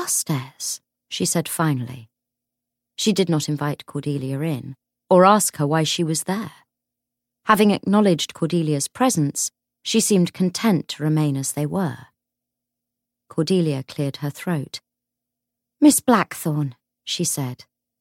Carstairs, she said finally. She did not invite Cordelia in, or ask her why she was there. Having acknowledged Cordelia's presence, she seemed content to remain as they were. Cordelia cleared her throat. "Miss Blackthorne," she said.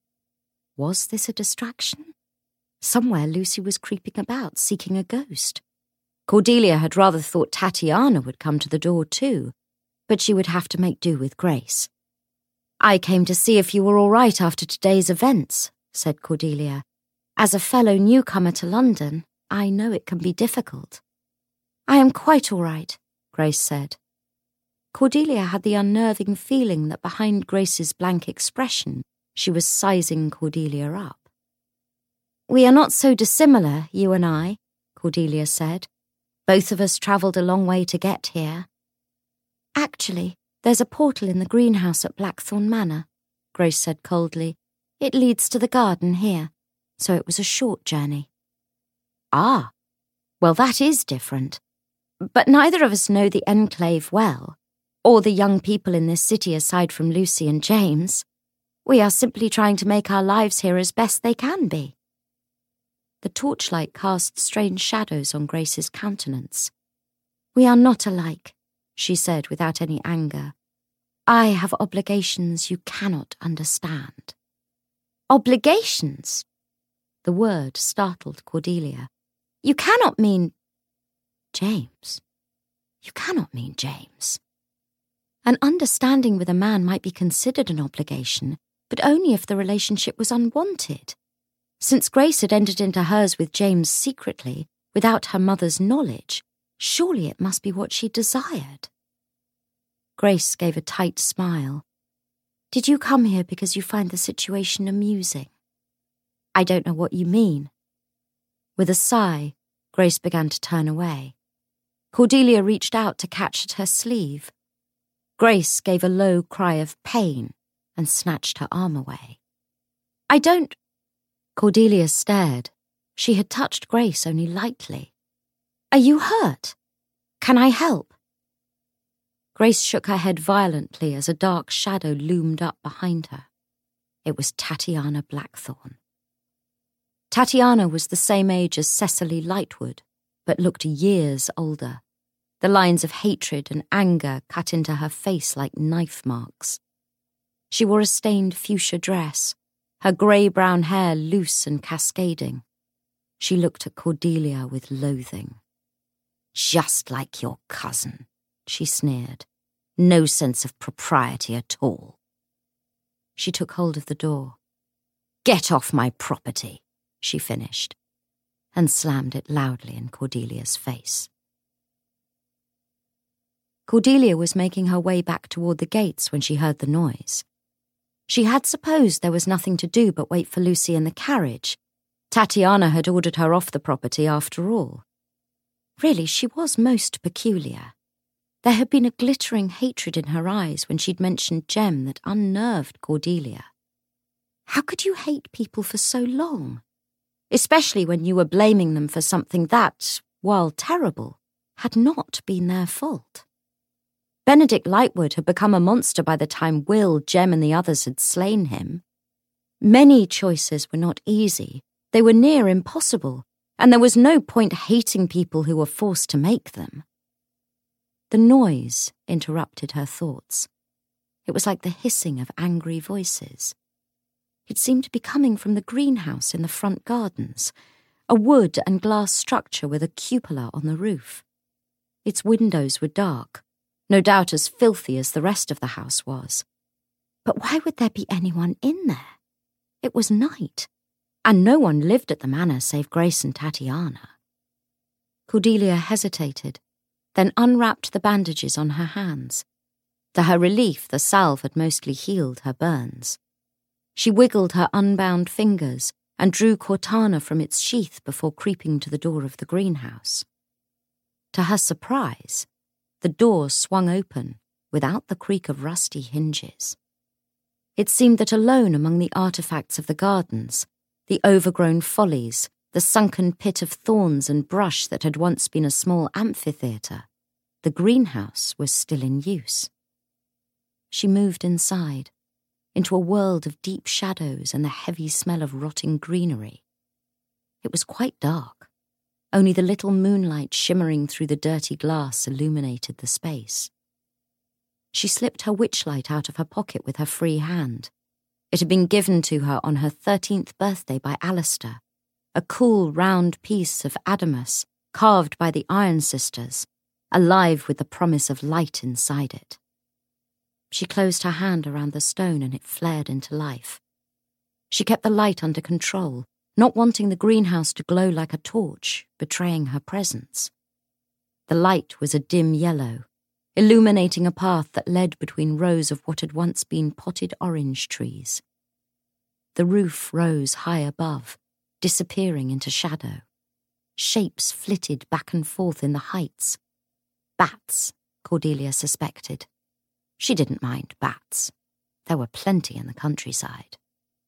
Was this a distraction? Somewhere Lucy was creeping about, seeking a ghost. Cordelia had rather thought Tatiana would come to the door too, but she would have to make do with Grace. "I came to see if you were all right after today's events," said Cordelia. "As a fellow newcomer to London, I know it can be difficult." "I am quite all right," Grace said. Cordelia had the unnerving feeling that behind Grace's blank expression, she was sizing Cordelia up. "We are not so dissimilar, you and I," Cordelia said. "Both of us travelled a long way to get here." "Actually, there's a portal in the greenhouse at Blackthorne Manor," Grace said coldly. "It leads to the garden here, so it was a short journey." "Ah, well that is different. But neither of us know the Enclave well, or the young people in this city aside from Lucy and James. We are simply trying to make our lives here as best they can be." The torchlight cast strange shadows on Grace's countenance. "We are not alike," she said without any anger. "I have obligations you cannot understand." "Obligations?" The word startled Cordelia. "You cannot mean—" "James. You cannot mean James." An understanding with a man might be considered an obligation, but only if the relationship was unwanted. Since Grace had entered into hers with James secretly, without her mother's knowledge, surely it must be what she desired. Grace gave a tight smile. "Did you come here because you find the situation amusing?" "I don't know what you mean." With a sigh, Grace began to turn away. Cordelia reached out to catch at her sleeve. Grace gave a low cry of pain and snatched her arm away. "I don't—" Cordelia stared. She had touched Grace only lightly. "Are you hurt? Can I help?" Grace shook her head violently as a dark shadow loomed up behind her. It was Tatiana Blackthorne. Tatiana was the same age as Cecily Lightwood, but looked years older. The lines of hatred and anger cut into her face like knife marks. She wore a stained fuchsia dress, her grey-brown hair loose and cascading. She looked at Cordelia with loathing. "Just like your cousin," she sneered. "No sense of propriety at all." She took hold of the door. "Get off my property," she finished, and slammed it loudly in Cordelia's face. Cordelia was making her way back toward the gates when she heard the noise. She had supposed there was nothing to do but wait for Lucy in the carriage. Tatiana had ordered her off the property after all. Really, she was most peculiar. There had been a glittering hatred in her eyes when she'd mentioned Jem that unnerved Cordelia. How could you hate people for so long? Especially when you were blaming them for something that, while terrible, had not been their fault. Benedict Lightwood had become a monster by the time Will, Jem and the others had slain him. Many choices were not easy, they were near impossible, and there was no point hating people who were forced to make them. The noise interrupted her thoughts. It was like the hissing of angry voices. It seemed to be coming from the greenhouse in the front gardens, a wood and glass structure with a cupola on the roof. Its windows were dark, no doubt as filthy as the rest of the house was. But why would there be anyone in there? It was night, and no one lived at the manor save Grace and Tatiana. Cordelia hesitated, then unwrapped the bandages on her hands. To her relief, the salve had mostly healed her burns. She wiggled her unbound fingers and drew Cortana from its sheath before creeping to the door of the greenhouse. To her surprise, the door swung open without the creak of rusty hinges. It seemed that alone among the artifacts of the gardens, the overgrown follies, the sunken pit of thorns and brush that had once been a small amphitheatre, the greenhouse was still in use. She moved inside, into a world of deep shadows and the heavy smell of rotting greenery. It was quite dark. Only the little moonlight shimmering through the dirty glass illuminated the space. She slipped her witchlight out of her pocket with her free hand. It had been given to her on her 13th birthday by Alistair, a cool, round piece of adamas carved by the Iron Sisters, alive with the promise of light inside it. She closed her hand around the stone and it flared into life. She kept the light under control, not wanting the greenhouse to glow like a torch, betraying her presence. The light was a dim yellow, illuminating a path that led between rows of what had once been potted orange trees. The roof rose high above, disappearing into shadow. Shapes flitted back and forth in the heights. Bats, Cordelia suspected. She didn't mind bats. There were plenty in the countryside.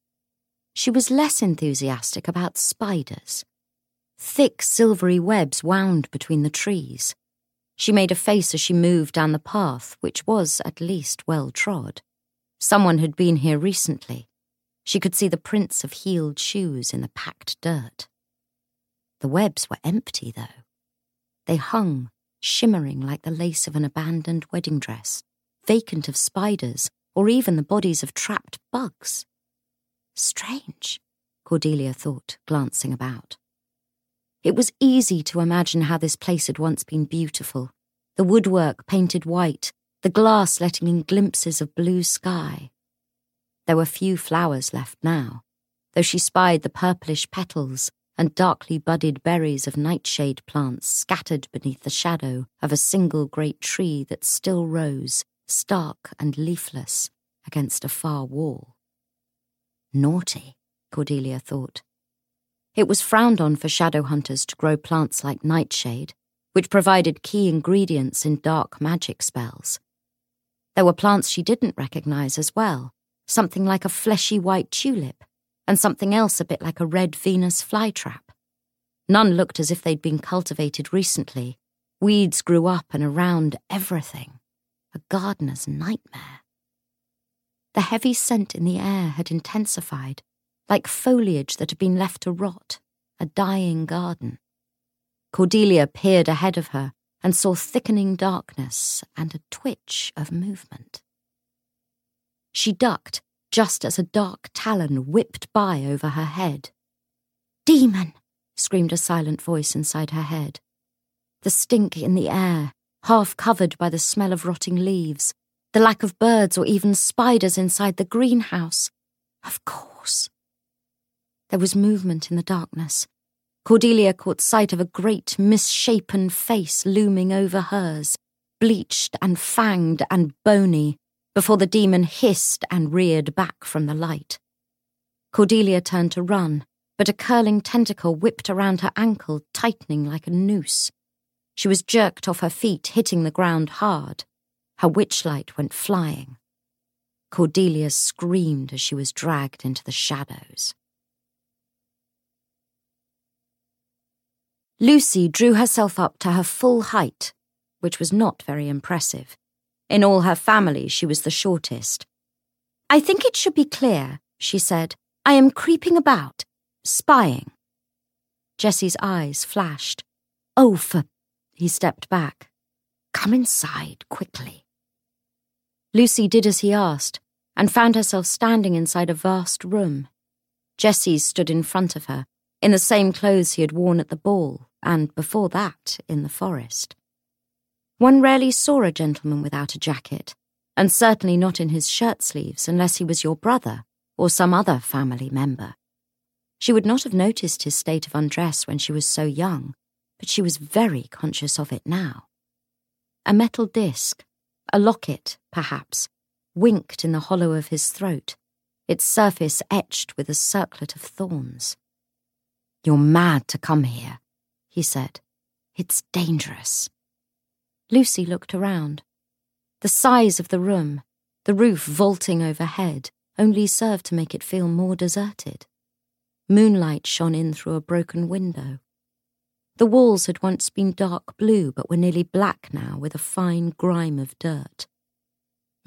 She was less enthusiastic about spiders. Thick, silvery webs wound between the trees. She made a face as she moved down the path, which was at least well trod. Someone had been here recently. She could see the prints of heeled shoes in the packed dirt. The webs were empty, though. They hung, shimmering like the lace of an abandoned wedding dress, vacant of spiders or even the bodies of trapped bugs. Strange, Cordelia thought, glancing about. It was easy to imagine how this place had once been beautiful, the woodwork painted white, the glass letting in glimpses of blue sky. There were few flowers left now, though she spied the purplish petals and darkly budded berries of nightshade plants scattered beneath the shadow of a single great tree that still rose, stark and leafless, against a far wall. Naughty, Cordelia thought. It was frowned on for shadow hunters to grow plants like nightshade, which provided key ingredients in dark magic spells. There were plants she didn't recognize as well, something like a fleshy white tulip, and something else a bit like a red Venus flytrap. None looked as if they'd been cultivated recently. Weeds grew up and around everything. A gardener's nightmare. The heavy scent in the air had intensified, like foliage that had been left to rot, a dying garden. Cordelia peered ahead of her and saw thickening darkness and a twitch of movement. She ducked just as a dark talon whipped by over her head. "Demon!" screamed a silent voice inside her head. The stink in the air, half covered by the smell of rotting leaves, the lack of birds or even spiders inside the greenhouse. Of course. There was movement in the darkness. Cordelia caught sight of a great, misshapen face looming over hers, bleached and fanged and bony, before the demon hissed and reared back from the light. Cordelia turned to run, but a curling tentacle whipped around her ankle, tightening like a noose. She was jerked off her feet, hitting the ground hard. Her witchlight went flying. Cordelia screamed as she was dragged into the shadows. Lucy drew herself up to her full height, which was not very impressive. In all her family, she was the shortest. "I think it should be clear," she said. "I am creeping about, spying." Jessie's eyes flashed. "Oh, for..." He stepped back. "Come inside, quickly." Lucy did as he asked, and found herself standing inside a vast room. Jessie stood in front of her, in the same clothes he had worn at the ball, and before that, in the forest. One rarely saw a gentleman without a jacket, and certainly not in his shirt sleeves unless he was your brother or some other family member. She would not have noticed his state of undress when she was so young, but she was very conscious of it now. A metal disc, a locket, perhaps, winked in the hollow of his throat, its surface etched with a circlet of thorns. "You're mad to come here," he said. "It's dangerous." Lucy looked around. The size of the room, the roof vaulting overhead, only served to make it feel more deserted. Moonlight shone in through a broken window. The walls had once been dark blue but were nearly black now with a fine grime of dirt.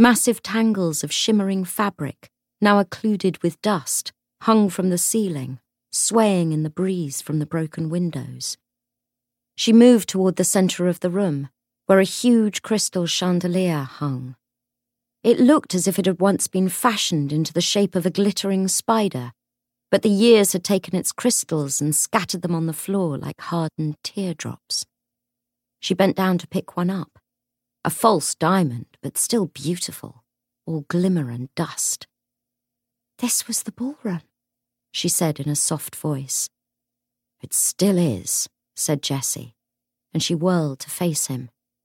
Massive tangles of shimmering fabric, now occluded with dust, hung from the ceiling, swaying in the breeze from the broken windows. She moved toward the centre of the room, where a huge crystal chandelier hung. It looked as if it had once been fashioned into the shape of a glittering spider, but the years had taken its crystals and scattered them on the floor like hardened teardrops. She bent down to pick one up. A false diamond, but still beautiful, all glimmer and dust. "This was the ballroom," she said in a soft voice. "It still is," said Jessie, and she whirled to face him.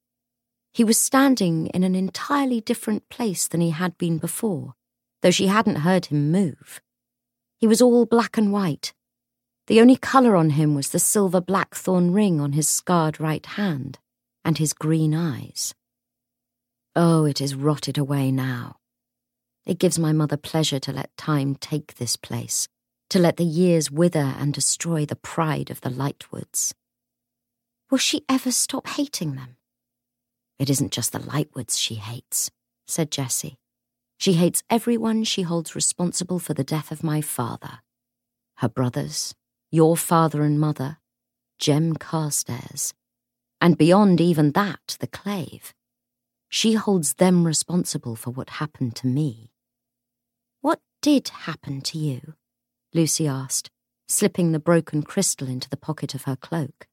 He was standing in an entirely different place than he had been before, though she hadn't heard him move. He was all black and white. The only colour on him was the silver blackthorn ring on his scarred right hand, and his green eyes. "Oh, it is rotted away now. It gives my mother pleasure to let time take this place, to let the years wither and destroy the pride of the Lightwoods." "Will she ever stop hating them?" "It isn't just the Lightwoods she hates," said Jessie. "She hates everyone she holds responsible for the death of my father. Her brothers, your father and mother, Jem Carstairs, and beyond even that, the Clave. She holds them responsible for what happened to me." "What did happen to you?" Lucy asked, slipping the broken crystal into the pocket of her cloak.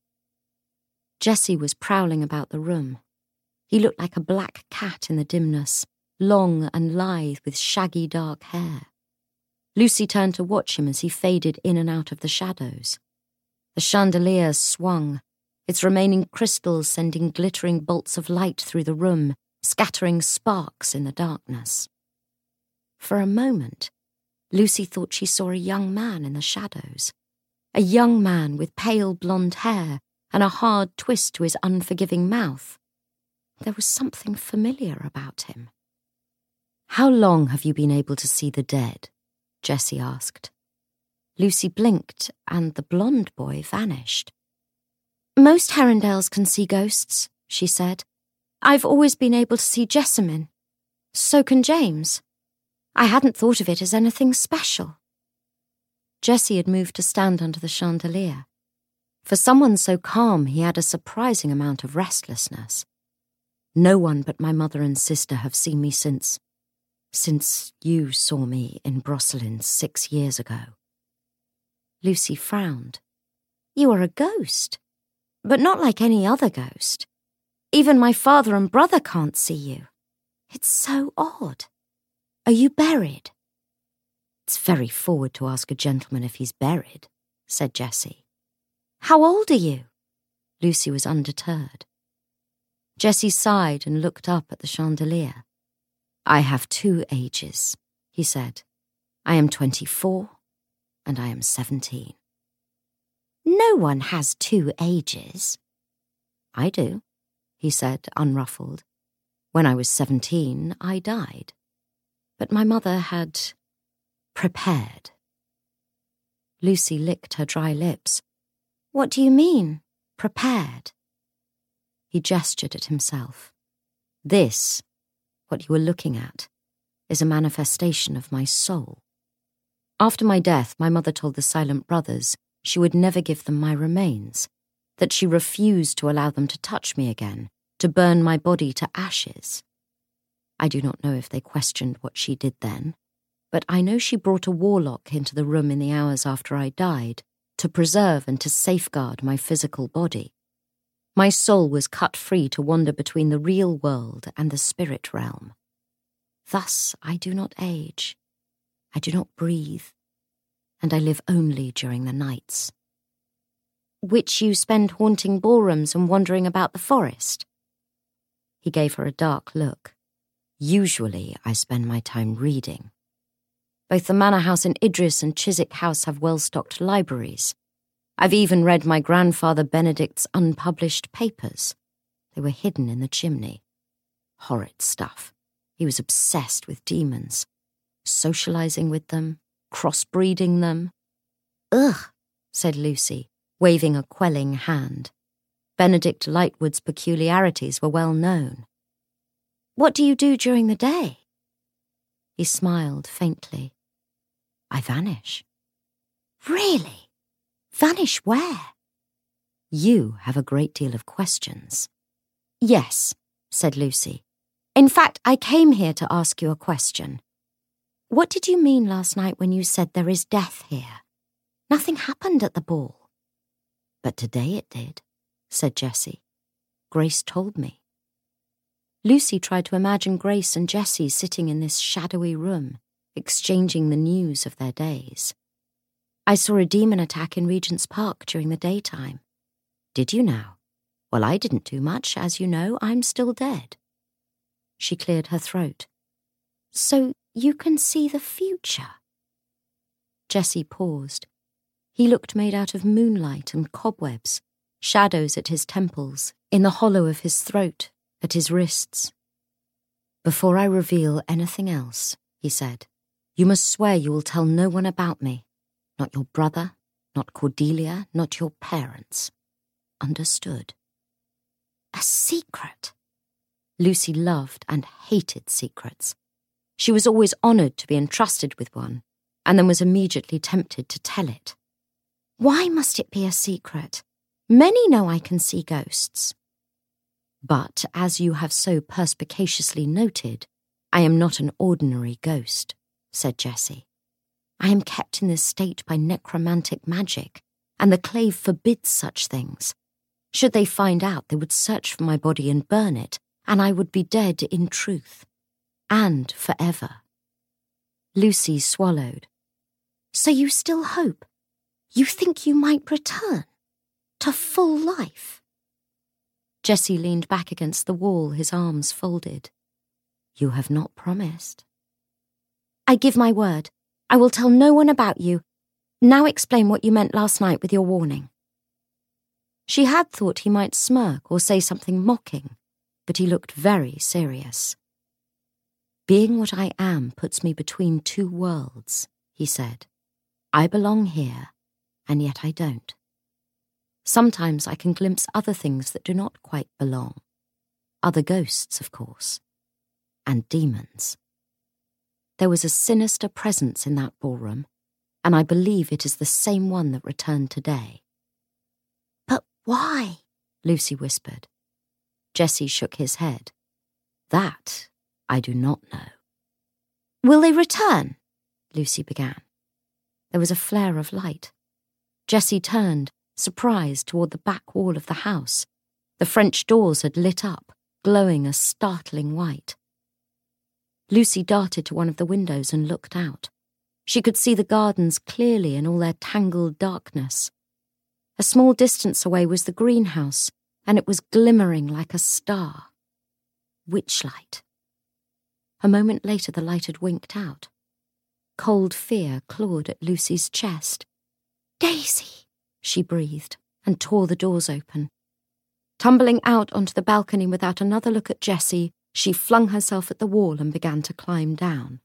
Jessie was prowling about the room. He looked like a black cat in the dimness, long and lithe with shaggy dark hair. Lucy turned to watch him as he faded in and out of the shadows. The chandelier swung, its remaining crystals sending glittering bolts of light through the room, scattering sparks in the darkness. For a moment, Lucy thought she saw a young man in the shadows, a young man with pale blonde hair and a hard twist to his unforgiving mouth. There was something familiar about him. "How long have you been able to see the dead?" Jessie asked. Lucy blinked, and the blonde boy vanished. "Most Herondales can see ghosts," she said. "I've always been able to see Jessamine. So can James. I hadn't thought of it as anything special." Jessie had moved to stand under the chandelier. For someone so calm, he had a surprising amount of restlessness. "No one but my mother and sister have seen me since you saw me in Brosselin 6 years ago." Lucy frowned. "You are a ghost, but not like any other ghost. Even my father and brother can't see you. It's so odd. Are you buried?" "It's very forward to ask a gentleman if he's buried," said Jessie. "How old are you?" Lucy was undeterred. Jessie sighed and looked up at the chandelier. "I have 2 ages," he said. "I am 24 and I am 17. "No one has 2 ages." "I do," he said, unruffled. "When I was 17, I died. But my mother had prepared." Lucy licked her dry lips. "What do you mean, prepared?" He gestured at himself. "This, what you are looking at, is a manifestation of my soul. After my death, my mother told the Silent Brothers she would never give them my remains, that she refused to allow them to touch me again, to burn my body to ashes. I do not know if they questioned what she did then, but I know she brought a warlock into the room in the hours after I died to preserve and to safeguard my physical body. My soul was cut free to wander between the real world and the spirit realm. Thus I do not age, I do not breathe, and I live only during the nights." "Which you spend haunting ballrooms and wandering about the forest?" He gave her a dark look. "Usually I spend my time reading. Both the Manor House in Idris and Chiswick House have well-stocked libraries. I've even read my grandfather Benedict's unpublished papers. They were hidden in the chimney. Horrid stuff. He was obsessed with demons, socializing with them, crossbreeding them." "Ugh," said Lucy, waving a quelling hand. Benedict Lightwood's peculiarities were well known. What do you do during the day?" He smiled faintly. "I vanish." "Really? Vanish where?" "You have a great deal of questions." "Yes," said Lucy. "In fact, I came here to ask you a question. What did you mean last night when you said there is death here? Nothing happened at the ball." "But today it did," said Jessie. "Grace told me." Lucy tried to imagine Grace and Jessie sitting in this shadowy room, exchanging the news of their days. "I saw a demon attack in Regent's Park during the daytime." "Did you now? Well, I didn't do much. As you know, I'm still dead." She cleared her throat. "So you can see the future?" Jessie paused. He looked made out of moonlight and cobwebs, shadows at his temples, in the hollow of his throat, at his wrists. "Before I reveal anything else," he said, "you must swear you will tell no one about me. Not your brother, not Cordelia, not your parents. Understood?" A secret? Lucy loved and hated secrets. She was always honoured to be entrusted with one, and then was immediately tempted to tell it. "Why must it be a secret? Many know I can see ghosts." "But, as you have so perspicaciously noted, I am not an ordinary ghost," said Jessie. "I am kept in this state by necromantic magic, and the clave forbids such things. Should they find out, they would search for my body and burn it, and I would be dead in truth. And forever." Lucy swallowed. "So you still hope? You think you might return? To full life?" Jessie leaned back against the wall, his arms folded. "You have not promised." "I give my word. I will tell no one about you. Now explain what you meant last night with your warning." She had thought he might smirk or say something mocking, but he looked very serious. "Being what I am puts me between two worlds," he said. "I belong here, and yet I don't. Sometimes I can glimpse other things that do not quite belong. Other ghosts, of course. And demons. There was a sinister presence in that ballroom, and I believe it is the same one that returned today." "But why?" Lucy whispered. Jessie shook his head. "That I do not know." "Will they return?" Lucy began. There was a flare of light. Jessie turned, surprised, toward the back wall of the house. The French doors had lit up, glowing a startling white. Lucy darted to one of the windows and looked out. She could see the gardens clearly in all their tangled darkness. A small distance away was the greenhouse, and it was glimmering like a star. Witchlight. A moment later the light had winked out. Cold fear clawed at Lucy's chest. "Daisy!" she breathed, and tore the doors open. Tumbling out onto the balcony without another look at Jessie, she flung herself at the wall and began to climb down.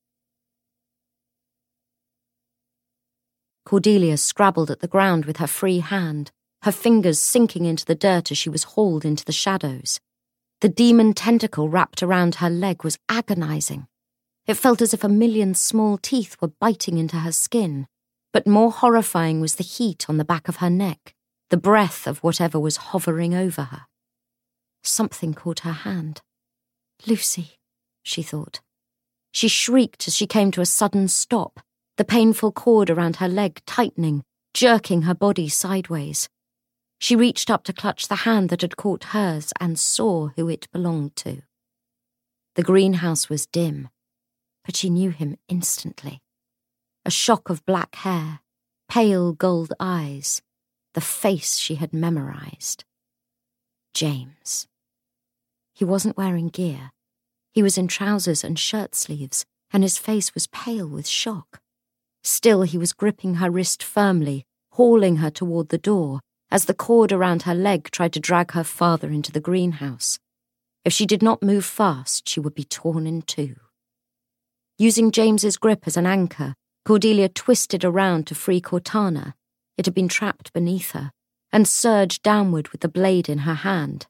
Cordelia scrabbled at the ground with her free hand, her fingers sinking into the dirt as she was hauled into the shadows. The demon tentacle wrapped around her leg was agonizing. It felt as if a million small teeth were biting into her skin, but more horrifying was the heat on the back of her neck, the breath of whatever was hovering over her. Something caught her hand. "Lucy," she thought. She shrieked as she came to a sudden stop, the painful cord around her leg tightening, jerking her body sideways. She reached up to clutch the hand that had caught hers and saw who it belonged to. The greenhouse was dim, but she knew him instantly. A shock of black hair, pale gold eyes, the face she had memorized. James. He wasn't wearing gear. He was in trousers and shirt sleeves, and his face was pale with shock. Still, he was gripping her wrist firmly, hauling her toward the door, as the cord around her leg tried to drag her farther into the greenhouse. If she did not move fast, she would be torn in two. Using James's grip as an anchor, Cordelia twisted around to free Cortana. It had been trapped beneath her, and surged downward with the blade in her hand.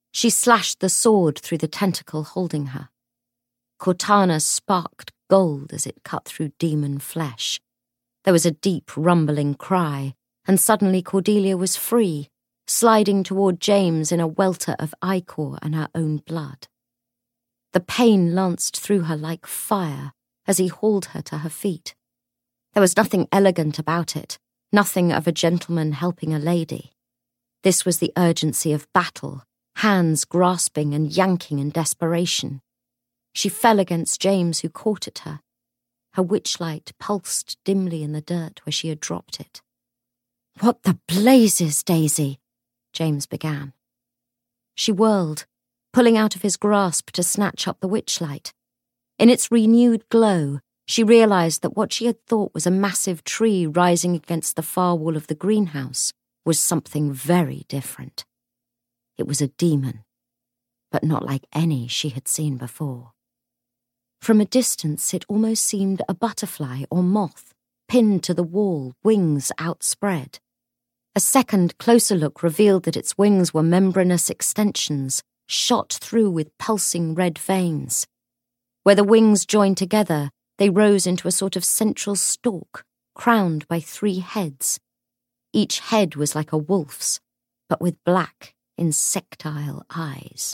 She slashed the sword through the tentacle holding her. Cortana sparked gold as it cut through demon flesh. There was a deep, rumbling cry, and suddenly Cordelia was free, sliding toward James in a welter of ichor and her own blood. The pain lanced through her like fire as he hauled her to her feet. There was nothing elegant about it, nothing of a gentleman helping a lady. This was the urgency of battle, hands grasping and yanking in desperation. She fell against James, who caught at her. Her witchlight pulsed dimly in the dirt where she had dropped it. "What the blazes, Daisy?" James began. She whirled, pulling out of his grasp to snatch up the witchlight. In its renewed glow, she realized that what she had thought was a massive tree rising against the far wall of the greenhouse was something very different. It was a demon, but not like any she had seen before. From a distance, it almost seemed a butterfly or moth, pinned to the wall, wings outspread. A second, closer look revealed that its wings were membranous extensions, shot through with pulsing red veins. Where the wings joined together, they rose into a sort of central stalk, crowned by 3 heads. Each head was like a wolf's, but with black, insectile eyes.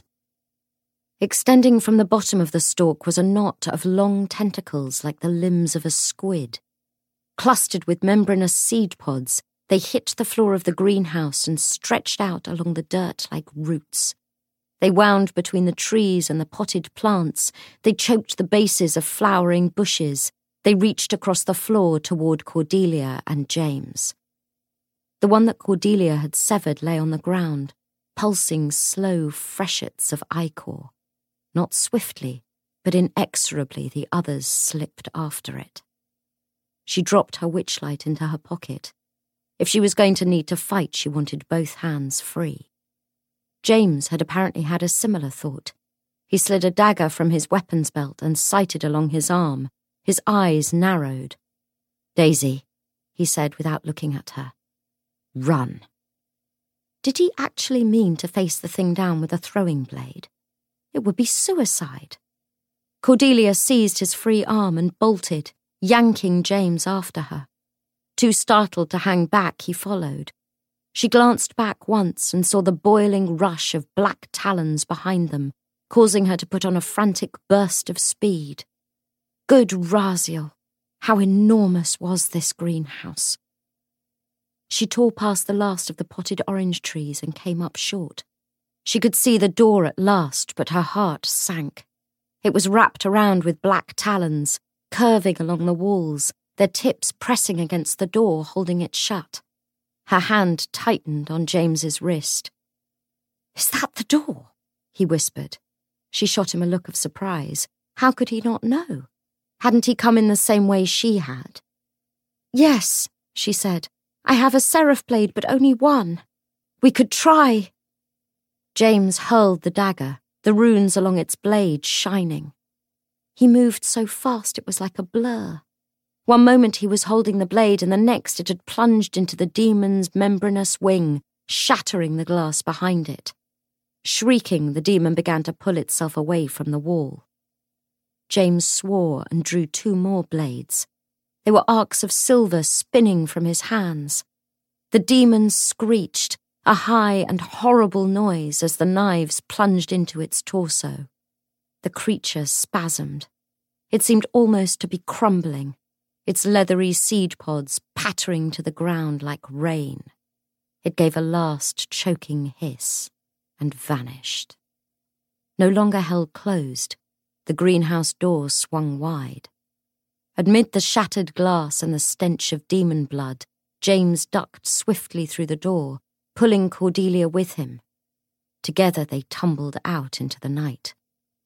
Extending from the bottom of the stalk was a knot of long tentacles like the limbs of a squid. Clustered with membranous seed pods, they hit the floor of the greenhouse and stretched out along the dirt like roots. They wound between the trees and the potted plants. They choked the bases of flowering bushes. They reached across the floor toward Cordelia and James. The one that Cordelia had severed lay on the ground, pulsing slow freshets of ichor. Not swiftly, but inexorably the others slipped after it. She dropped her witchlight into her pocket. If she was going to need to fight, she wanted both hands free. James had apparently had a similar thought. He slid a dagger from his weapons belt and sighted along his arm. His eyes narrowed. "Daisy," he said without looking at her. "Run." Did he actually mean to face the thing down with a throwing blade? It would be suicide. Cordelia seized his free arm and bolted, yanking James after her. Too startled to hang back, he followed. She glanced back once and saw the boiling rush of black talons behind them, causing her to put on a frantic burst of speed. Good Raziel, how enormous was this greenhouse! She tore past the last of the potted orange trees and came up short. She could see the door at last, but her heart sank. It was wrapped around with black talons, curving along the walls, their tips pressing against the door, holding it shut. Her hand tightened on James's wrist. "Is that the door?" he whispered. She shot him a look of surprise. How could he not know? Hadn't he come in the same way she had? "Yes," she said. "I have a seraph blade, but only one. We could try." James hurled the dagger, the runes along its blade shining. He moved so fast it was like a blur. One moment he was holding the blade, and the next it had plunged into the demon's membranous wing, shattering the glass behind it. Shrieking, the demon began to pull itself away from the wall. James swore and drew 2 more blades. They were arcs of silver spinning from his hands. The demon screeched, a high and horrible noise as the knives plunged into its torso. The creature spasmed. It seemed almost to be crumbling, its leathery seed pods pattering to the ground like rain. It gave a last choking hiss and vanished. No longer held closed, the greenhouse door swung wide. Amid the shattered glass and the stench of demon blood, James ducked swiftly through the door, pulling Cordelia with him. Together they tumbled out into the night.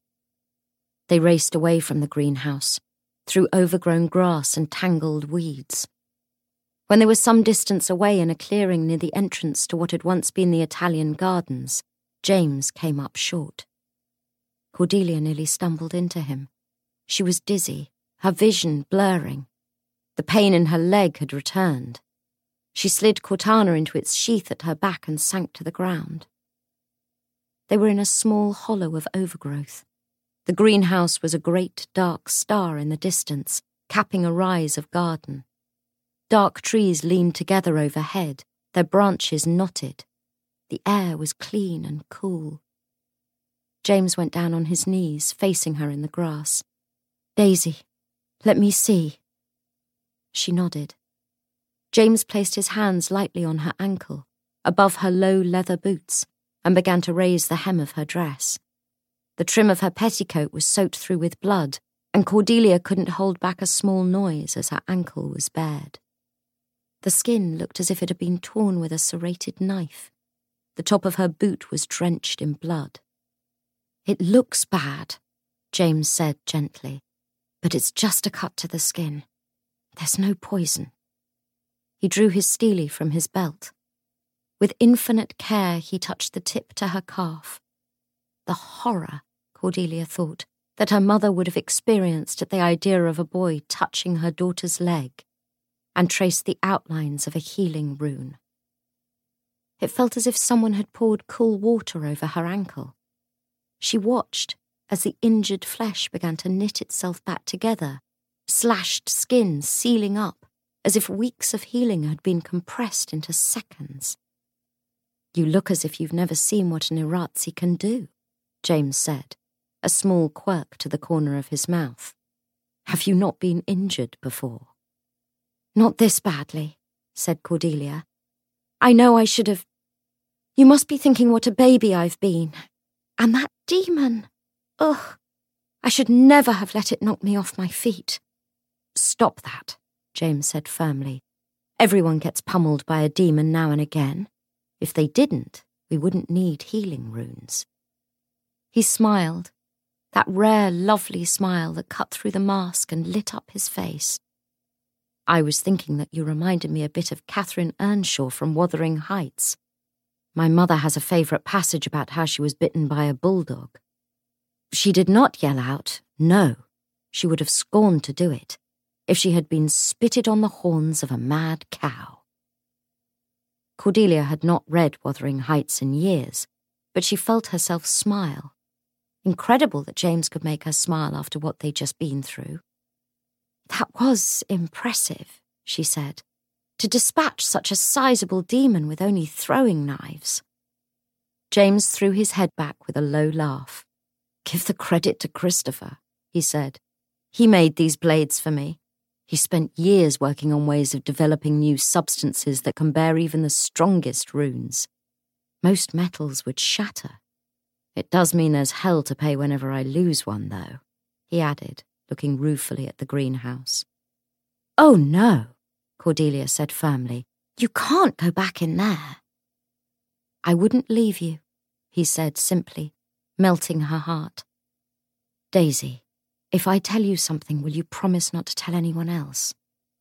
They raced away from the greenhouse, through overgrown grass and tangled weeds. When they were some distance away in a clearing near the entrance to what had once been the Italian gardens, James came up short. Cordelia nearly stumbled into him. She was dizzy, her vision blurring. The pain in her leg had returned. She slid Cortana into its sheath at her back and sank to the ground. They were in a small hollow of overgrowth. The greenhouse was a great dark star in the distance, capping a rise of garden. Dark trees leaned together overhead, their branches knotted. The air was clean and cool. James went down on his knees, facing her in the grass. "Daisy, let me see." She nodded. James placed his hands lightly on her ankle, above her low leather boots, and began to raise the hem of her dress. The trim of her petticoat was soaked through with blood, and Cordelia couldn't hold back a small noise as her ankle was bared. The skin looked as if it had been torn with a serrated knife. The top of her boot was drenched in blood. "It looks bad," James said gently, "but it's just a cut to the skin. There's no poison." He drew his steely from his belt. With infinite care, he touched the tip to her calf. The horror, Cordelia thought, that her mother would have experienced at the idea of a boy touching her daughter's leg, and traced the outlines of a healing rune. It felt as if someone had poured cool water over her ankle. She watched as the injured flesh began to knit itself back together, slashed skin sealing up, as if weeks of healing had been compressed into seconds. "You look as if you've never seen what an Iratzi can do," James said, a small quirk to the corner of his mouth. "Have you not been injured before?" "Not this badly," said Cordelia. "I know I should have. You must be thinking what a baby I've been. And that demon! Ugh! I should never have let it knock me off my feet." "Stop that," James said firmly. "Everyone gets pummeled by a demon now and again. If they didn't, we wouldn't need healing runes." He smiled, that rare, lovely smile that cut through the mask and lit up his face. "I was thinking that you reminded me a bit of Catherine Earnshaw from Wuthering Heights. My mother has a favourite passage about how she was bitten by a bulldog. She did not yell out, no. She would have scorned to do it, if she had been spitted on the horns of a mad cow." Cordelia had not read Wuthering Heights in years, but she felt herself smile. Incredible that James could make her smile after what they'd just been through. "That was impressive," she said, "to dispatch such a sizable demon with only throwing knives." James threw his head back with a low laugh. "Give the credit to Christopher," he said. "He made these blades for me. He spent years working on ways of developing new substances that can bear even the strongest runes. Most metals would shatter. It does mean there's hell to pay whenever I lose one, though," he added, looking ruefully at the greenhouse. "Oh, no," Cordelia said firmly. "You can't go back in there." "I wouldn't leave you," he said simply, melting her heart. "Daisy, if I tell you something, will you promise not to tell anyone else?"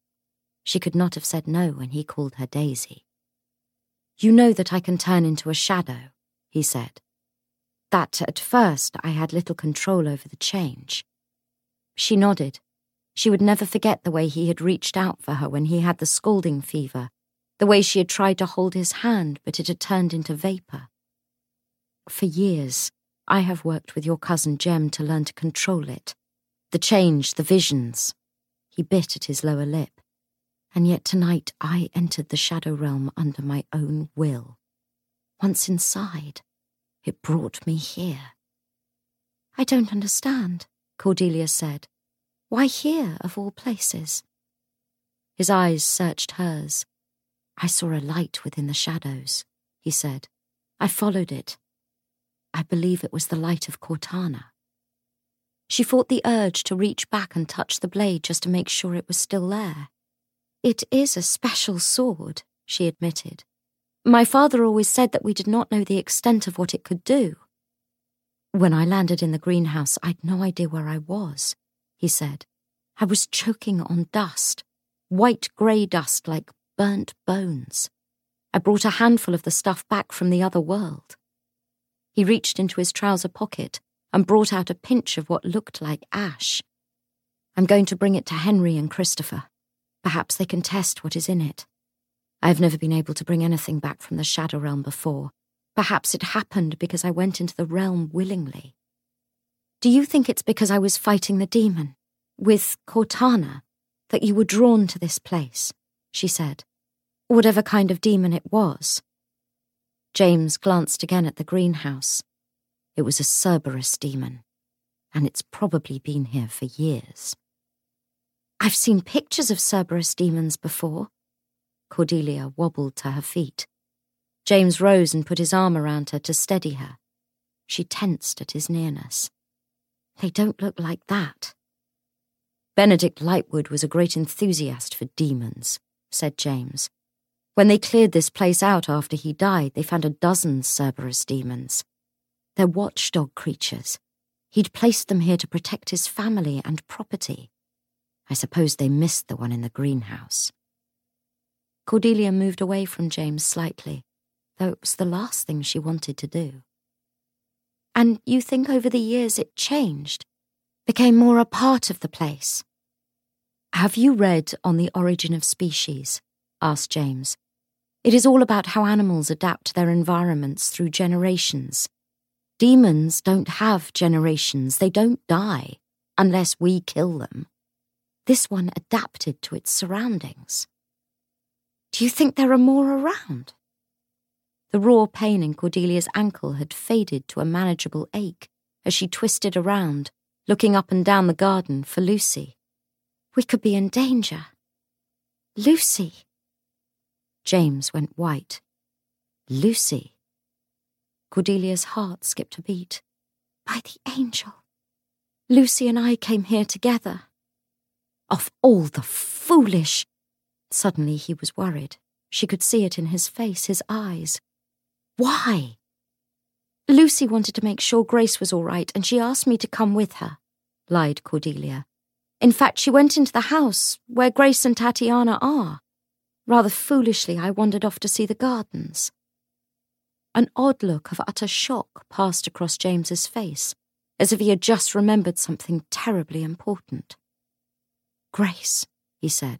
She could not have said no when he called her Daisy. "You know that I can turn into a shadow," he said. "That at first I had little control over the change." She nodded. She would never forget the way he had reached out for her when he had the scalding fever, the way she had tried to hold his hand but it had turned into vapour. "For years, I have worked with your cousin Jem to learn to control it. The change, the visions." He bit at his lower lip. "And yet tonight I entered the shadow realm under my own will. Once inside, it brought me here." "I don't understand," Cordelia said. "Why here, of all places?" His eyes searched hers. "I saw a light within the shadows," he said. "I followed it. I believe it was the light of Cortana." She fought the urge to reach back and touch the blade just to make sure it was still there. "It is a special sword," she admitted. "My father always said that we did not know the extent of what it could do." "When I landed in the greenhouse, I'd no idea where I was," he said. "I was choking on dust, white-grey dust like burnt bones. I brought a handful of the stuff back from the other world." He reached into his trouser pocket and brought out a pinch of what looked like ash. "I'm going to bring it to Henry and Christopher. Perhaps they can test what is in it. I have never been able to bring anything back from the Shadow Realm before, Perhaps it happened because I went into the realm willingly. Do you think it's because I was fighting the demon, with Cortana, that you were drawn to this place?" she said. "Whatever kind of demon it was." James glanced again at the greenhouse. It was a Cerberus demon, and it's probably been here for years. "I've seen pictures of Cerberus demons before." Cordelia wobbled to her feet. James rose and put his arm around her to steady her. She tensed at his nearness. "They don't look like that." "Benedict Lightwood was a great enthusiast for demons," said James. "When they cleared this place out after he died, they found a dozen Cerberus demons. They're watchdog creatures. He'd placed them here to protect his family and property. I suppose they missed the one in the greenhouse." Cordelia moved away from James slightly, though it was the last thing she wanted to do. "And you think over the years it changed? Became more a part of the place?" "Have you read On the Origin of Species?" asked James. "It is all about how animals adapt to their environments through generations. Demons don't have generations. They don't die, unless we kill them. This one adapted to its surroundings." "Do you think there are more around?" The raw pain in Cordelia's ankle had faded to a manageable ache as she twisted around, looking up and down the garden for Lucy. "We could be in danger." "Lucy!" James went white. "Lucy!" Cordelia's heart skipped a beat. "By the angel! Lucy and I came here together." "Of all the foolish—" Suddenly he was worried. She could see it in his face, his eyes. "Why?" "Lucy wanted to make sure Grace was all right, and she asked me to come with her," lied Cordelia. "In fact, she went into the house where Grace and Tatiana are. Rather foolishly, I wandered off to see the gardens." An odd look of utter shock passed across James's face, as if he had just remembered something terribly important. "Grace," he said.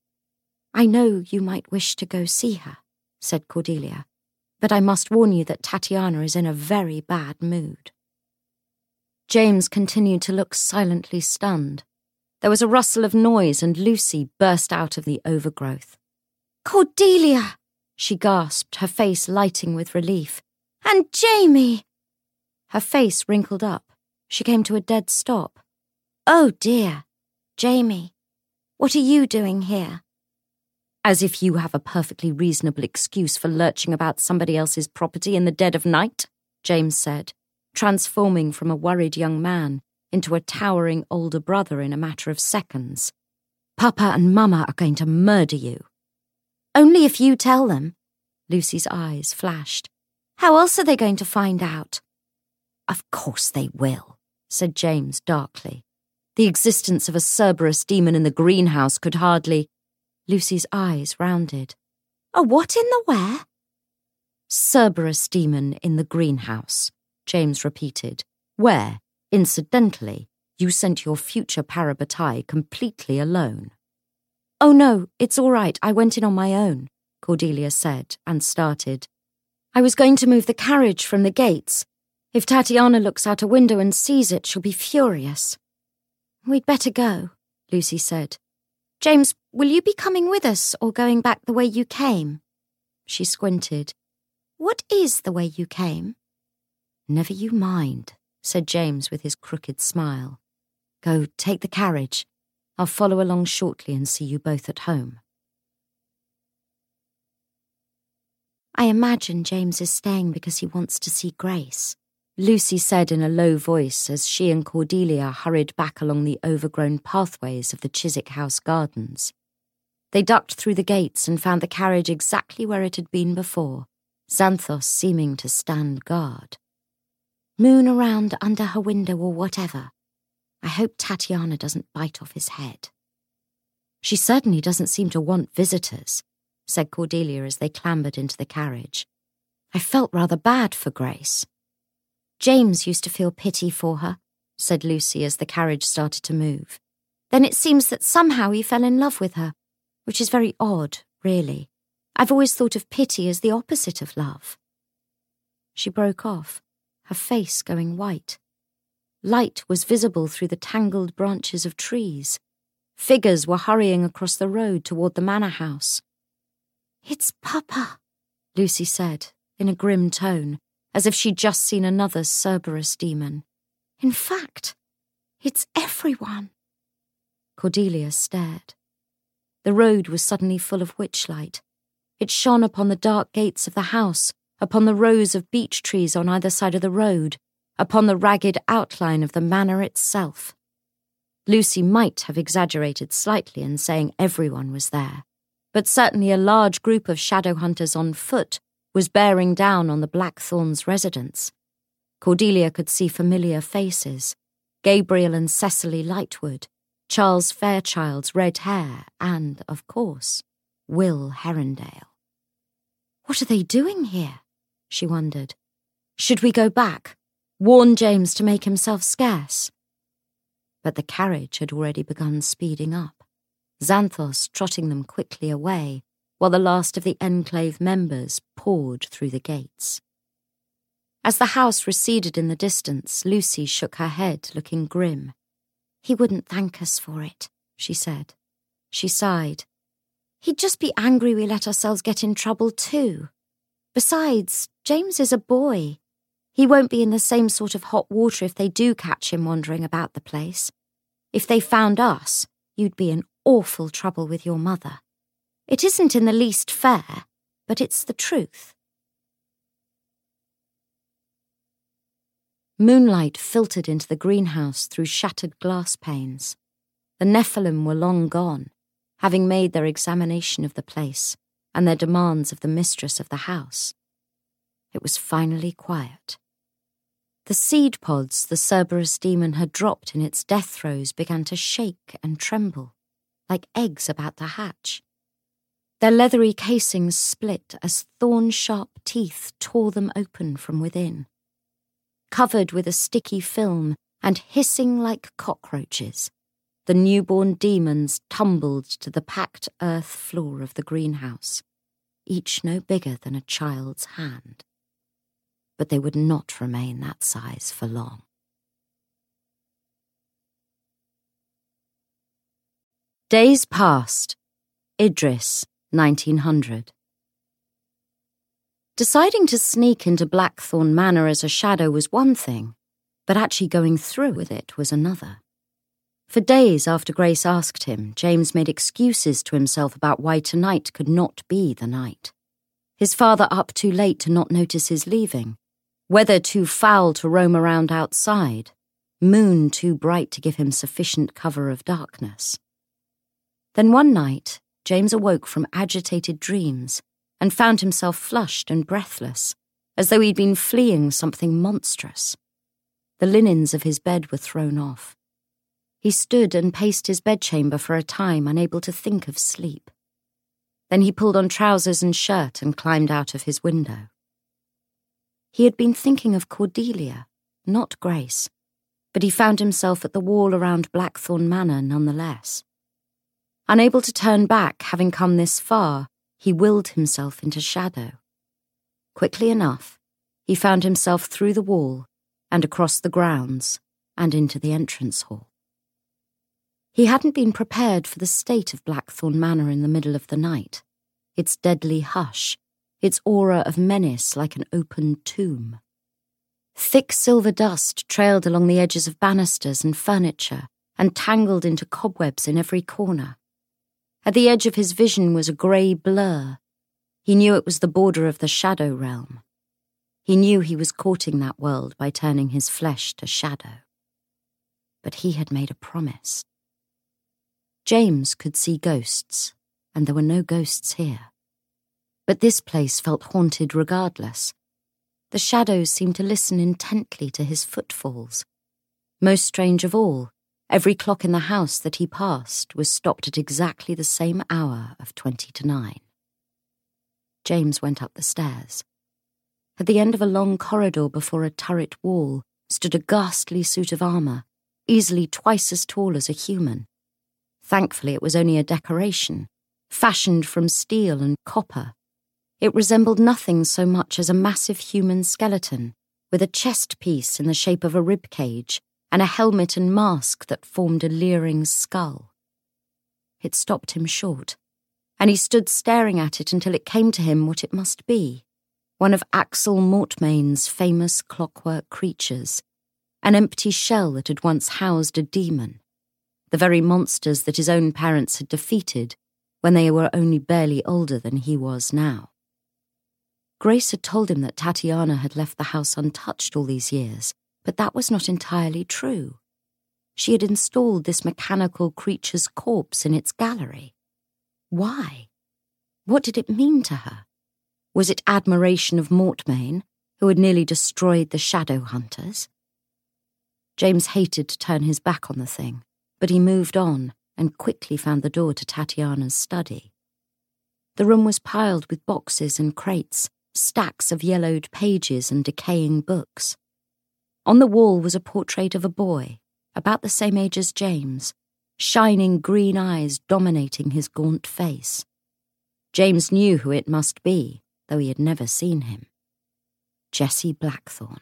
"I know you might wish to go see her," said Cordelia, "but I must warn you that Tatiana is in a very bad mood." James continued to look silently stunned. There was a rustle of noise and Lucy burst out of the overgrowth. "Cordelia!" she gasped, her face lighting with relief. "And Jamie!" Her face wrinkled up. She came to a dead stop. "Oh dear, Jamie, what are you doing here?" "As if you have a perfectly reasonable excuse for lurching about somebody else's property in the dead of night," James said, transforming from a worried young man into a towering older brother in a matter of seconds. "Papa and Mama are going to murder you." "Only if you tell them." Lucy's eyes flashed. "How else are they going to find out?" "Of course they will," said James darkly. "The existence of a Cerberus demon in the greenhouse could hardly—" Lucy's eyes rounded. "A what in the where?" "Cerberus demon in the greenhouse," James repeated, "where, incidentally, you sent your future parabatai completely alone." "Oh no, it's all right, I went in on my own," Cordelia said, and started. "I was going to move the carriage from the gates. If Tatiana looks out a window and sees it, she'll be furious." "We'd better go," Lucy said. "James, will you be coming with us or going back the way you came?" She squinted. "What is the way you came?" "Never you mind," said James with his crooked smile. "Go, take the carriage. I'll follow along shortly and see you both at home." "I imagine James is staying because he wants to see Grace," Lucy said in a low voice as she and Cordelia hurried back along the overgrown pathways of the Chiswick House gardens. They ducked through the gates and found the carriage exactly where it had been before, Xanthos seeming to stand guard. "Moon around under her window or whatever. I hope Tatiana doesn't bite off his head." "She certainly doesn't seem to want visitors," said Cordelia as they clambered into the carriage. "I felt rather bad for Grace." "James used to feel pity for her," said Lucy as the carriage started to move. "Then it seems that somehow he fell in love with her, which is very odd, really. I've always thought of pity as the opposite of love." She broke off, her face going white. Light was visible through the tangled branches of trees. Figures were hurrying across the road toward the manor house. "It's Papa," Lucy said, in a grim tone, as if she'd just seen another Cerberus demon. "In fact, it's everyone." Cordelia stared. The road was suddenly full of witchlight. It shone upon the dark gates of the house, upon the rows of beech trees on either side of the road, upon the ragged outline of the manor itself. Lucy might have exaggerated slightly in saying everyone was there, but certainly a large group of shadow hunters on foot was bearing down on the Blackthorns' residence. Cordelia could see familiar faces: Gabriel and Cecily Lightwood, Charles Fairchild's red hair, and, of course, Will Herondale. "What are they doing here?" she wondered. "Should we go back? Warn James to make himself scarce?" But the carriage had already begun speeding up, Xanthos trotting them quickly away, while the last of the Enclave members poured through the gates. As the house receded in the distance, Lucy shook her head, looking grim. "He wouldn't thank us for it," she said. She sighed. "He'd just be angry we let ourselves get in trouble too. Besides, James is a boy. He won't be in the same sort of hot water if they do catch him wandering about the place. If they found us, you'd be in awful trouble with your mother. It isn't in the least fair, but it's the truth." Moonlight filtered into the greenhouse through shattered glass panes. The Nephilim were long gone, having made their examination of the place and their demands of the mistress of the house. It was finally quiet. The seed pods the Cerberus demon had dropped in its death throes began to shake and tremble, like eggs about to hatch. Their leathery casings split as thorn-sharp teeth tore them open from within. Covered with a sticky film and hissing like cockroaches, the newborn demons tumbled to the packed earth floor of the greenhouse, each no bigger than a child's hand. But they would not remain that size for long. Days passed. Idris, 1900. Deciding to sneak into Blackthorn Manor as a shadow was one thing, but actually going through with it was another. For days after Grace asked him, James made excuses to himself about why tonight could not be the night. His father up too late to not notice his leaving, weather too foul to roam around outside, moon too bright to give him sufficient cover of darkness. Then one night, James awoke from agitated dreams and found himself flushed and breathless, as though he'd been fleeing something monstrous. The linens of his bed were thrown off. He stood and paced his bedchamber for a time, unable to think of sleep. Then he pulled on trousers and shirt and climbed out of his window. He had been thinking of Cordelia, not Grace, but he found himself at the wall around Blackthorn Manor nonetheless. Unable to turn back, having come this far, he willed himself into shadow. Quickly enough, he found himself through the wall and across the grounds and into the entrance hall. He hadn't been prepared for the state of Blackthorn Manor in the middle of the night, its deadly hush, its aura of menace like an open tomb. Thick silver dust trailed along the edges of banisters and furniture and tangled into cobwebs in every corner. At the edge of his vision was a grey blur. He knew it was the border of the shadow realm. He knew he was courting that world by turning his flesh to shadow. But he had made a promise. James could see ghosts, and there were no ghosts here. But this place felt haunted regardless. The shadows seemed to listen intently to his footfalls. Most strange of all, every clock in the house that he passed was stopped at exactly the same hour of 20 to 9. James went up the stairs. At the end of a long corridor before a turret wall stood a ghastly suit of armour, easily twice as tall as a human. Thankfully it was only a decoration, fashioned from steel and copper. It resembled nothing so much as a massive human skeleton, with a chest piece in the shape of a rib cage and a helmet and mask that formed a leering skull. It stopped him short, and he stood staring at it until it came to him what it must be, one of Axel Mortmain's famous clockwork creatures, an empty shell that had once housed a demon, the very monsters that his own parents had defeated when they were only barely older than he was now. Grace had told him that Tatiana had left the house untouched all these years, but that was not entirely true. She had installed this mechanical creature's corpse in its gallery. Why? What did it mean to her? Was it admiration of Mortmain, who had nearly destroyed the shadow hunters? James hated to turn his back on the thing, but he moved on and quickly found the door to Tatiana's study. The room was piled with boxes and crates, stacks of yellowed pages and decaying books. On the wall was a portrait of a boy, about the same age as James, shining green eyes dominating his gaunt face. James knew who it must be, though he had never seen him. Jessie Blackthorne.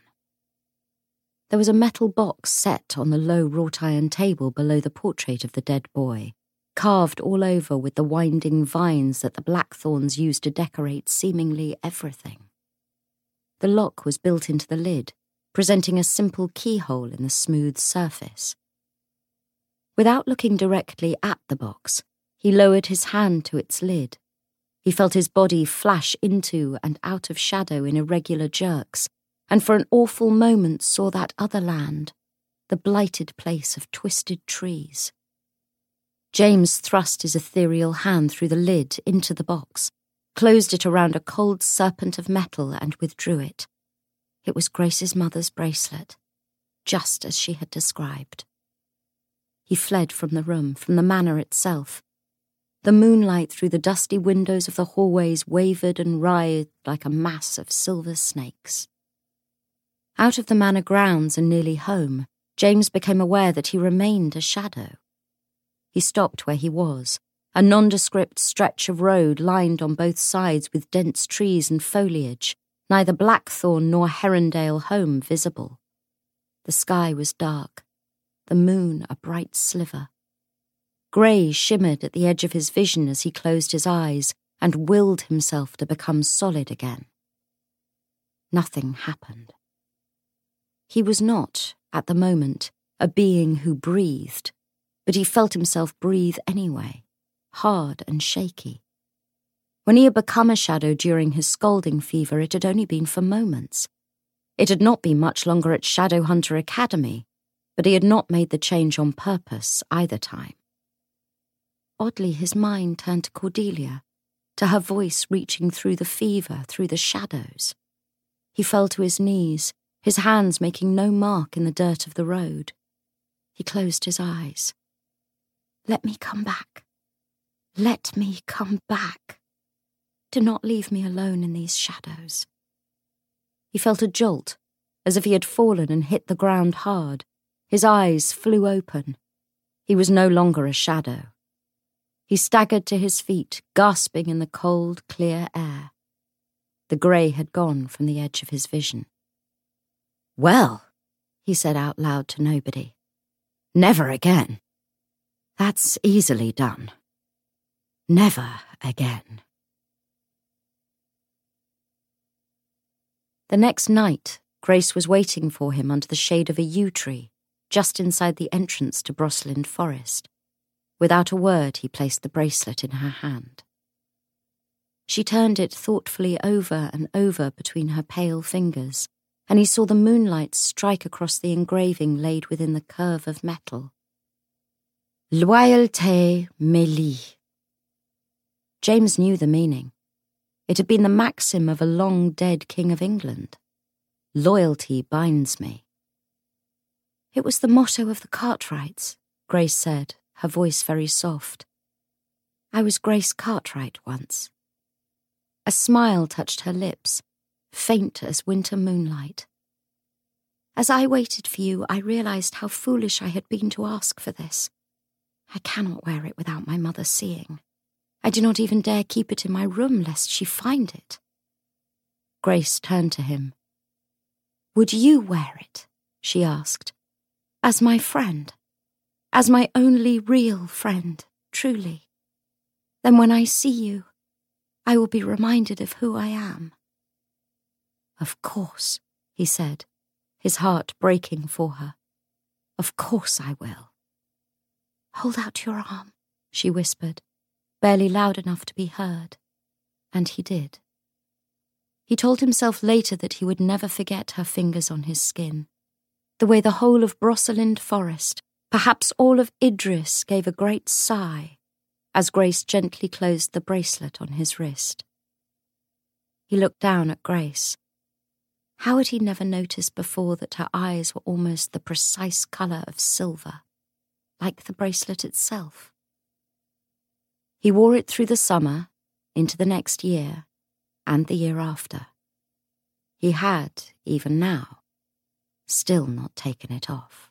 There was a metal box set on the low wrought-iron table below the portrait of the dead boy, carved all over with the winding vines that the Blackthorns used to decorate seemingly everything. The lock was built into the lid, presenting a simple keyhole in the smooth surface. Without looking directly at the box, he lowered his hand to its lid. He felt his body flash into and out of shadow in irregular jerks, and for an awful moment saw that other land, the blighted place of twisted trees. James thrust his ethereal hand through the lid into the box, closed it around a cold serpent of metal and withdrew it. It was Grace's mother's bracelet, just as she had described. He fled from the room, from the manor itself. The moonlight through the dusty windows of the hallways wavered and writhed like a mass of silver snakes. Out of the manor grounds and nearly home, James became aware that he remained a shadow. He stopped where he was, a nondescript stretch of road lined on both sides with dense trees and foliage, neither Blackthorne nor Herondale home visible. The sky was dark, the moon a bright sliver. Grey shimmered at the edge of his vision as he closed his eyes and willed himself to become solid again. Nothing happened. He was not, at the moment, a being who breathed, but he felt himself breathe anyway, hard and shaky. When he had become a shadow during his scalding fever, it had only been for moments. It had not been much longer at Shadowhunter Academy, but he had not made the change on purpose either time. Oddly, his mind turned to Cordelia, to her voice reaching through the fever, through the shadows. He fell to his knees, his hands making no mark in the dirt of the road. He closed his eyes. Let me come back. Let me come back. Do not leave me alone in these shadows. He felt a jolt, as if he had fallen and hit the ground hard. His eyes flew open. He was no longer a shadow. He staggered to his feet, gasping in the cold, clear air. The grey had gone from the edge of his vision. "Well," he said out loud to nobody, "never again. That's easily done. Never again." The next night, Grace was waiting for him under the shade of a yew tree, just inside the entrance to Broslind Forest. Without a word, he placed the bracelet in her hand. She turned it thoughtfully over and over between her pale fingers, and he saw the moonlight strike across the engraving laid within the curve of metal. Loyauté me lie. James knew the meaning. It had been the maxim of a long-dead King of England. Loyalty binds me. It was the motto of the Cartwrights, Grace said, her voice very soft. I was Grace Cartwright once. A smile touched her lips, faint as winter moonlight. As I waited for you, I realized how foolish I had been to ask for this. I cannot wear it without my mother seeing. I do not even dare keep it in my room lest she find it. Grace turned to him. "Would you wear it?" she asked. "As my friend? As my only real friend, truly? Then when I see you, I will be reminded of who I am." "Of course," he said, his heart breaking for her. "Of course I will." "Hold out your arm," she whispered, barely loud enough to be heard. And he did. He told himself later that he would never forget her fingers on his skin, the way the whole of Brocelind Forest, perhaps all of Idris, gave a great sigh as Grace gently closed the bracelet on his wrist. He looked down at Grace. How had he never noticed before that her eyes were almost the precise colour of silver, like the bracelet itself? He wore it through the summer, into the next year, and the year after. He had, even now, still not taken it off.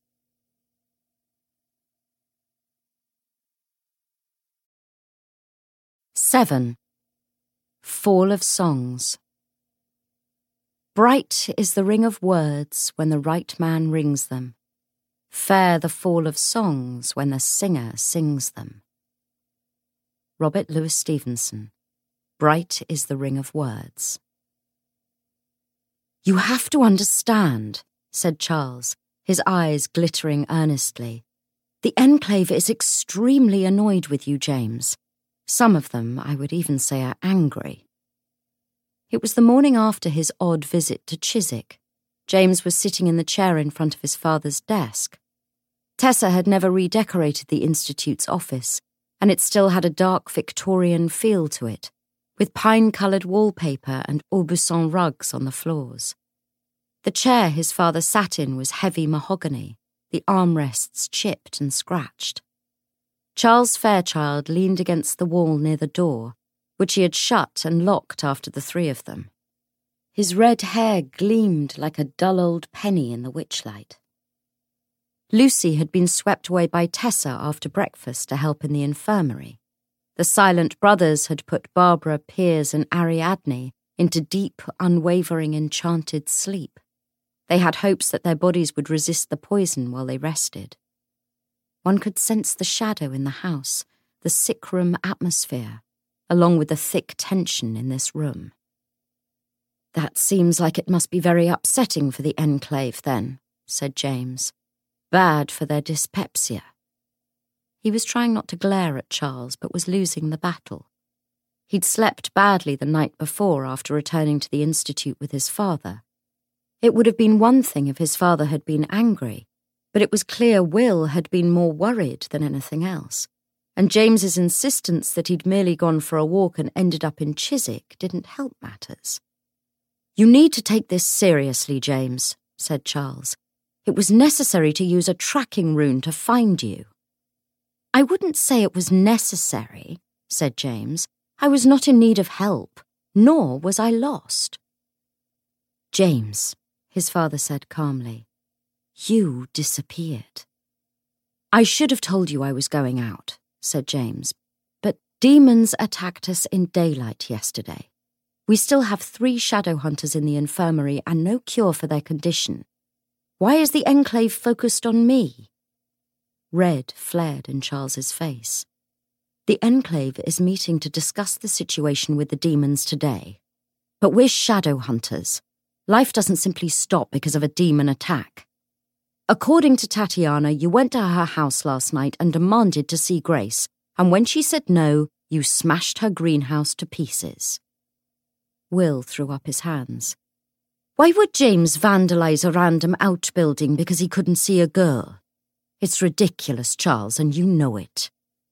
Seven. Fall of Songs. Bright is the ring of words when the right man rings them. Fair the fall of songs when the singer sings them. Robert Louis Stevenson. Bright is the ring of words. "You have to understand," said Charles, his eyes glittering earnestly. "The Enclave is extremely annoyed with you, James. Some of them, I would even say, are angry." It was the morning after his odd visit to Chiswick. James was sitting in the chair in front of his father's desk. Tessa had never redecorated the Institute's office, and it still had a dark Victorian feel to it, with pine-coloured wallpaper and Aubusson rugs on the floors. The chair his father sat in was heavy mahogany, the armrests chipped and scratched. Charles Fairchild leaned against the wall near the door, which he had shut and locked after the three of them. His red hair gleamed like a dull old penny in the witchlight. Lucy had been swept away by Tessa after breakfast to help in the infirmary. The Silent Brothers had put Barbara, Piers and Ariadne into deep, unwavering, enchanted sleep. They had hopes that their bodies would resist the poison while they rested. One could sense the shadow in the house, the sick-room atmosphere, along with the thick tension in this room. "That seems like it must be very upsetting for the Enclave, then," said James. "Bad for their dyspepsia." He was trying not to glare at Charles, but was losing the battle. He'd slept badly the night before after returning to the Institute with his father. It would have been one thing if his father had been angry, but it was clear Will had been more worried than anything else, and James's insistence that he'd merely gone for a walk and ended up in Chiswick didn't help matters. "You need to take this seriously, James," said Charles. "It was necessary to use a tracking rune to find you." "I wouldn't say it was necessary," said James. "I was not in need of help, nor was I lost." "James," his father said calmly, "you disappeared." "I should have told you I was going out," said James, "but demons attacked us in daylight yesterday. We still have 3 shadow hunters in the infirmary and no cure for their condition. Why is the Enclave focused on me?" Red flared in Charles's face. "The Enclave is meeting to discuss the situation with the demons today. But we're shadow hunters. Life doesn't simply stop because of a demon attack. According to Tatiana, you went to her house last night and demanded to see Grace, and when she said no, you smashed her greenhouse to pieces." Will threw up his hands. "Why would James vandalise a random outbuilding because he couldn't see a girl? It's ridiculous, Charles, and you know it."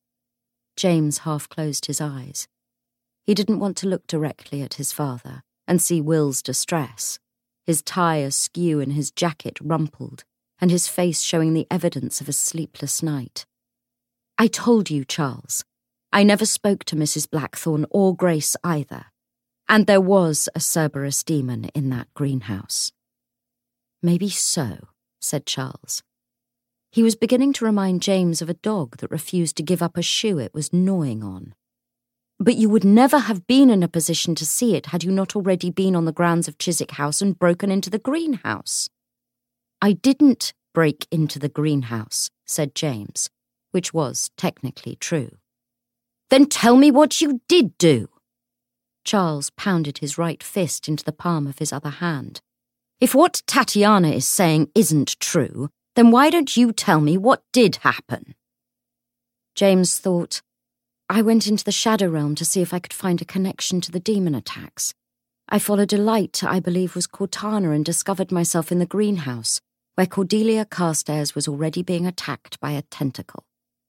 James half closed his eyes. He didn't want to look directly at his father and see Will's distress, his tie askew and his jacket rumpled, and his face showing the evidence of a sleepless night. "I told you, Charles. I never spoke to Mrs. Blackthorne or Grace either. And there was a Cerberus demon in that greenhouse." "Maybe so," said Charles. He was beginning to remind James of a dog that refused to give up a shoe it was gnawing on. But you would never have been in a position to see it had you not already been on the grounds of Chiswick House and broken into the greenhouse. I didn't break into the greenhouse, said James, which was technically true. Then tell me what you did do. Charles pounded his right fist into the palm of his other hand. If what Tatiana is saying isn't true, then why don't you tell me what did happen? James thought, I went into the Shadow Realm to see if I could find a connection to the demon attacks. I followed a light I believe was Cortana and discovered myself in the greenhouse, where Cordelia Carstairs was already being attacked by a tentacle.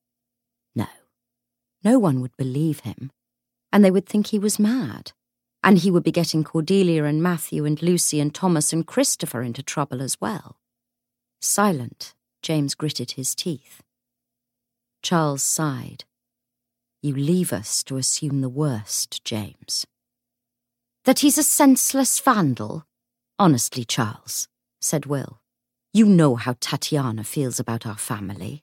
No one would believe him, and they would think he was mad, and he would be getting Cordelia and Matthew and Lucy and Thomas and Christopher into trouble as well. Silent, James gritted his teeth. Charles sighed. You leave us to assume the worst, James. That he's a senseless vandal? Honestly, Charles, said Will, you know how Tatiana feels about our family.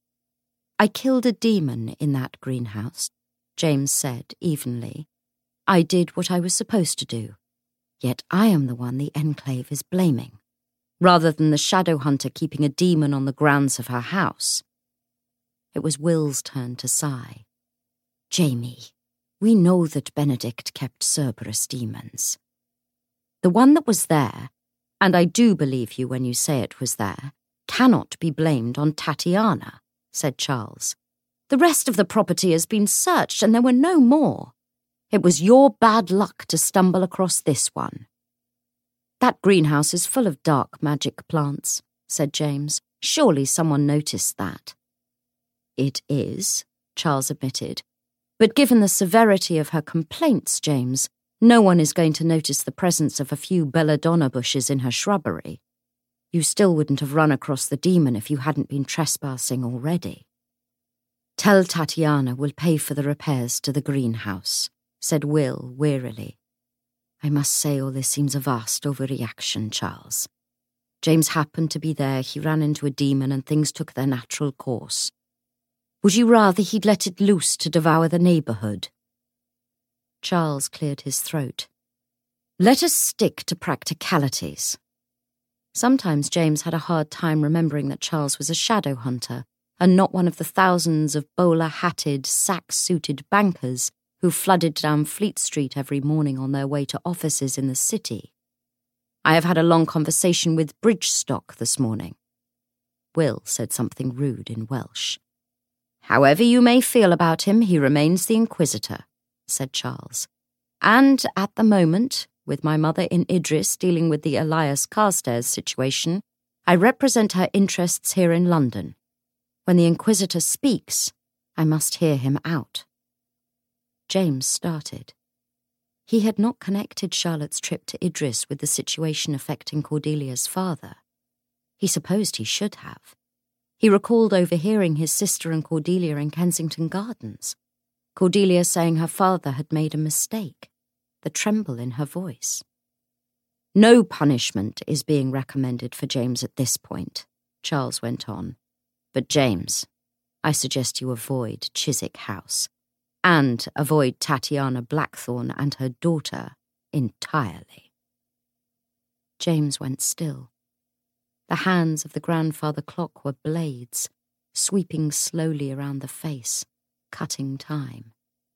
I killed a demon in that greenhouse, James said evenly. I did what I was supposed to do, yet I am the one the Enclave is blaming, rather than the Shadow Hunter keeping a demon on the grounds of her house. It was Will's turn to sigh. Jamie, we know that Benedict kept Cerberus demons. The one that was there, and I do believe you when you say it was there, cannot be blamed on Tatiana, said Charles. The rest of the property has been searched and there were no more. It was your bad luck to stumble across this one. That greenhouse is full of dark magic plants, said James. Surely someone noticed that. It is, Charles admitted. But given the severity of her complaints, James, no one is going to notice the presence of a few belladonna bushes in her shrubbery. You still wouldn't have run across the demon if you hadn't been trespassing already. Tell Tatiana we'll pay for the repairs to the greenhouse, said Will wearily. I must say all this seems a vast overreaction, Charles. James happened to be there, he ran into a demon and things took their natural course. Would you rather he'd let it loose to devour the neighbourhood? Charles cleared his throat. Let us stick to practicalities. Sometimes James had a hard time remembering that Charles was a shadow hunter and not one of the thousands of bowler-hatted, sack-suited bankers who flooded down Fleet Street every morning on their way to offices in the city. I have had a long conversation with Bridgestock this morning. Will said something rude in Welsh. However you may feel about him, he remains the Inquisitor, said Charles. And at the moment, with my mother in Idris dealing with the Elias Carstairs situation, I represent her interests here in London. When the Inquisitor speaks, I must hear him out. James started. He had not connected Charlotte's trip to Idris with the situation affecting Cordelia's father. He supposed he should have. He recalled overhearing his sister and Cordelia in Kensington Gardens. Cordelia saying her father had made a mistake, the tremble in her voice. No punishment is being recommended for James at this point, Charles went on. But James, I suggest you avoid Chiswick House, and avoid Tatiana Blackthorne and her daughter entirely. James went still. The hands of the grandfather clock were blades, sweeping slowly around the face, cutting time.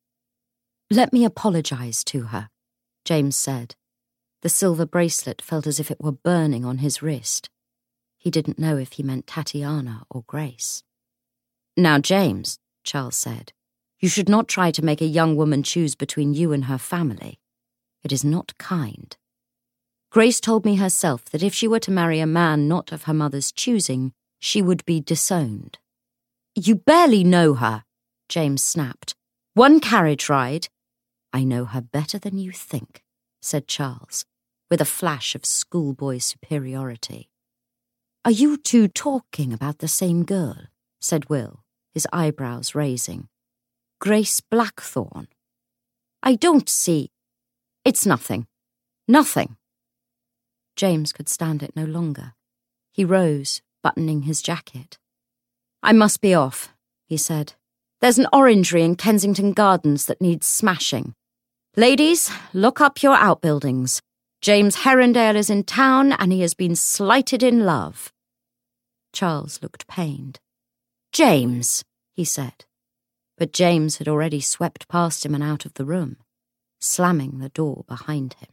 Let me apologize to her, James said. The silver bracelet felt as if it were burning on his wrist. He didn't know if he meant Tatiana or Grace. Now, James, Charles said, you should not try to make a young woman choose between you and her family. It is not kind. Grace told me herself that if she were to marry a man not of her mother's choosing, she would be disowned. You barely know her, James snapped. One carriage ride. I know her better than you think, said Charles, with a flash of schoolboy superiority. Are you two talking about the same girl? Said Will, his eyebrows raising. Grace Blackthorne. I don't see. It's nothing. Nothing. James could stand it no longer. He rose, buttoning his jacket. I must be off, he said. There's an orangery in Kensington Gardens that needs smashing. Ladies, look up your outbuildings. James Herondale is in town and he has been slighted in love." Charles looked pained. "James," he said. But James had already swept past him and out of the room, slamming the door behind him.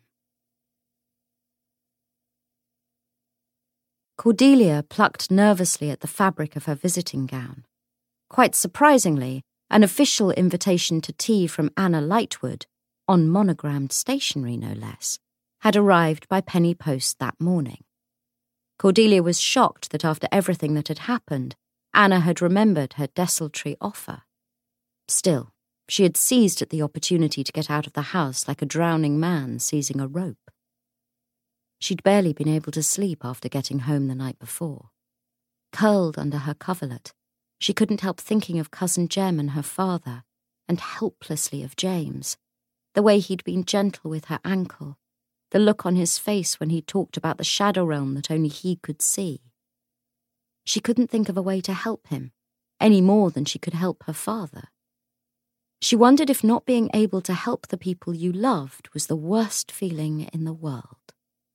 Cordelia plucked nervously at the fabric of her visiting gown. Quite surprisingly, an official invitation to tea from Anna Lightwood, on monogrammed stationery no less, had arrived by penny post that morning. Cordelia was shocked that after everything that had happened, Anna had remembered her desultory offer. Still, she had seized at the opportunity to get out of the house like a drowning man seizing a rope. She'd barely been able to sleep after getting home the night before. Curled under her coverlet, she couldn't help thinking of Cousin Jem and her father, and helplessly of James, the way he'd been gentle with her ankle, the look on his face when he talked about the shadow realm that only he could see. She couldn't think of a way to help him, any more than she could help her father. She wondered if not being able to help the people you loved was the worst feeling in the world.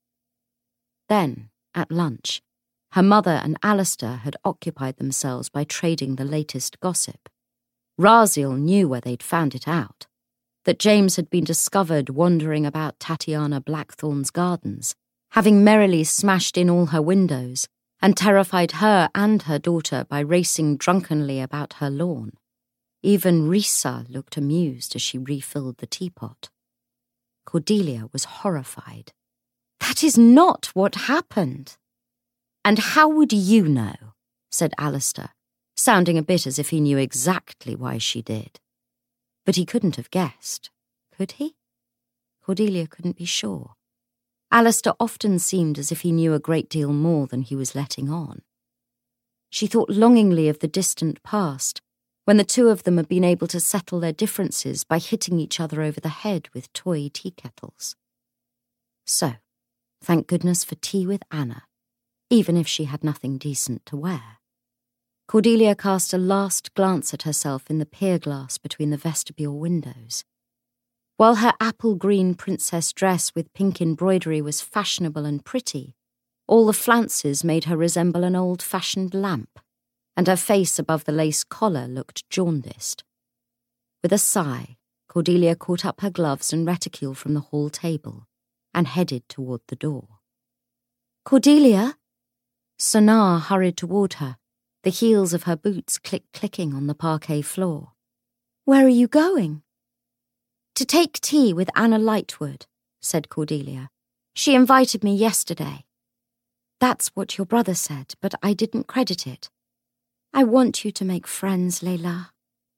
Then, at lunch, her mother and Alistair had occupied themselves by trading the latest gossip. Raziel knew where they'd found it out, that James had been discovered wandering about Tatiana Blackthorn's gardens, having merrily smashed in all her windows and terrified her and her daughter by racing drunkenly about her lawn. Even Risa looked amused as she refilled the teapot. Cordelia was horrified. "That is not what happened." "And how would you know?" said Alistair, sounding a bit as if he knew exactly why she did. But he couldn't have guessed, could he? Cordelia couldn't be sure. Alistair often seemed as if he knew a great deal more than he was letting on. She thought longingly of the distant past, when the two of them had been able to settle their differences by hitting each other over the head with toy tea kettles. So, thank goodness for tea with Anna, even if she had nothing decent to wear. Cordelia cast a last glance at herself in the pier glass between the vestibule windows. While her apple-green princess dress with pink embroidery was fashionable and pretty, all the flounces made her resemble an old-fashioned lamp, and her face above the lace collar looked jaundiced. With a sigh, Cordelia caught up her gloves and reticule from the hall table and headed toward the door. "Cordelia!" Sonar hurried toward her, the heels of her boots click-clicking on the parquet floor. "Where are you going?" "To take tea with Anna Lightwood," said Cordelia. "She invited me yesterday." "That's what your brother said, but I didn't credit it. I want you to make friends, Leila."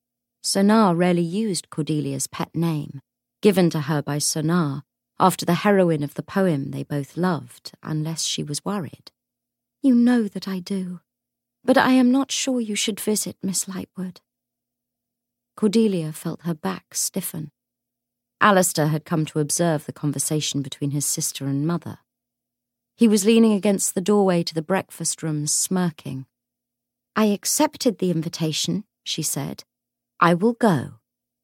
Sonar rarely used Cordelia's pet name, given to her by Sonar after the heroine of the poem they both loved, unless she was worried. "You know that I do, but I am not sure you should visit Miss Lightwood." Cordelia felt her back stiffen. Alistair had come to observe the conversation between his sister and mother. He was leaning against the doorway to the breakfast room, smirking. "I accepted the invitation," she said. "I will go."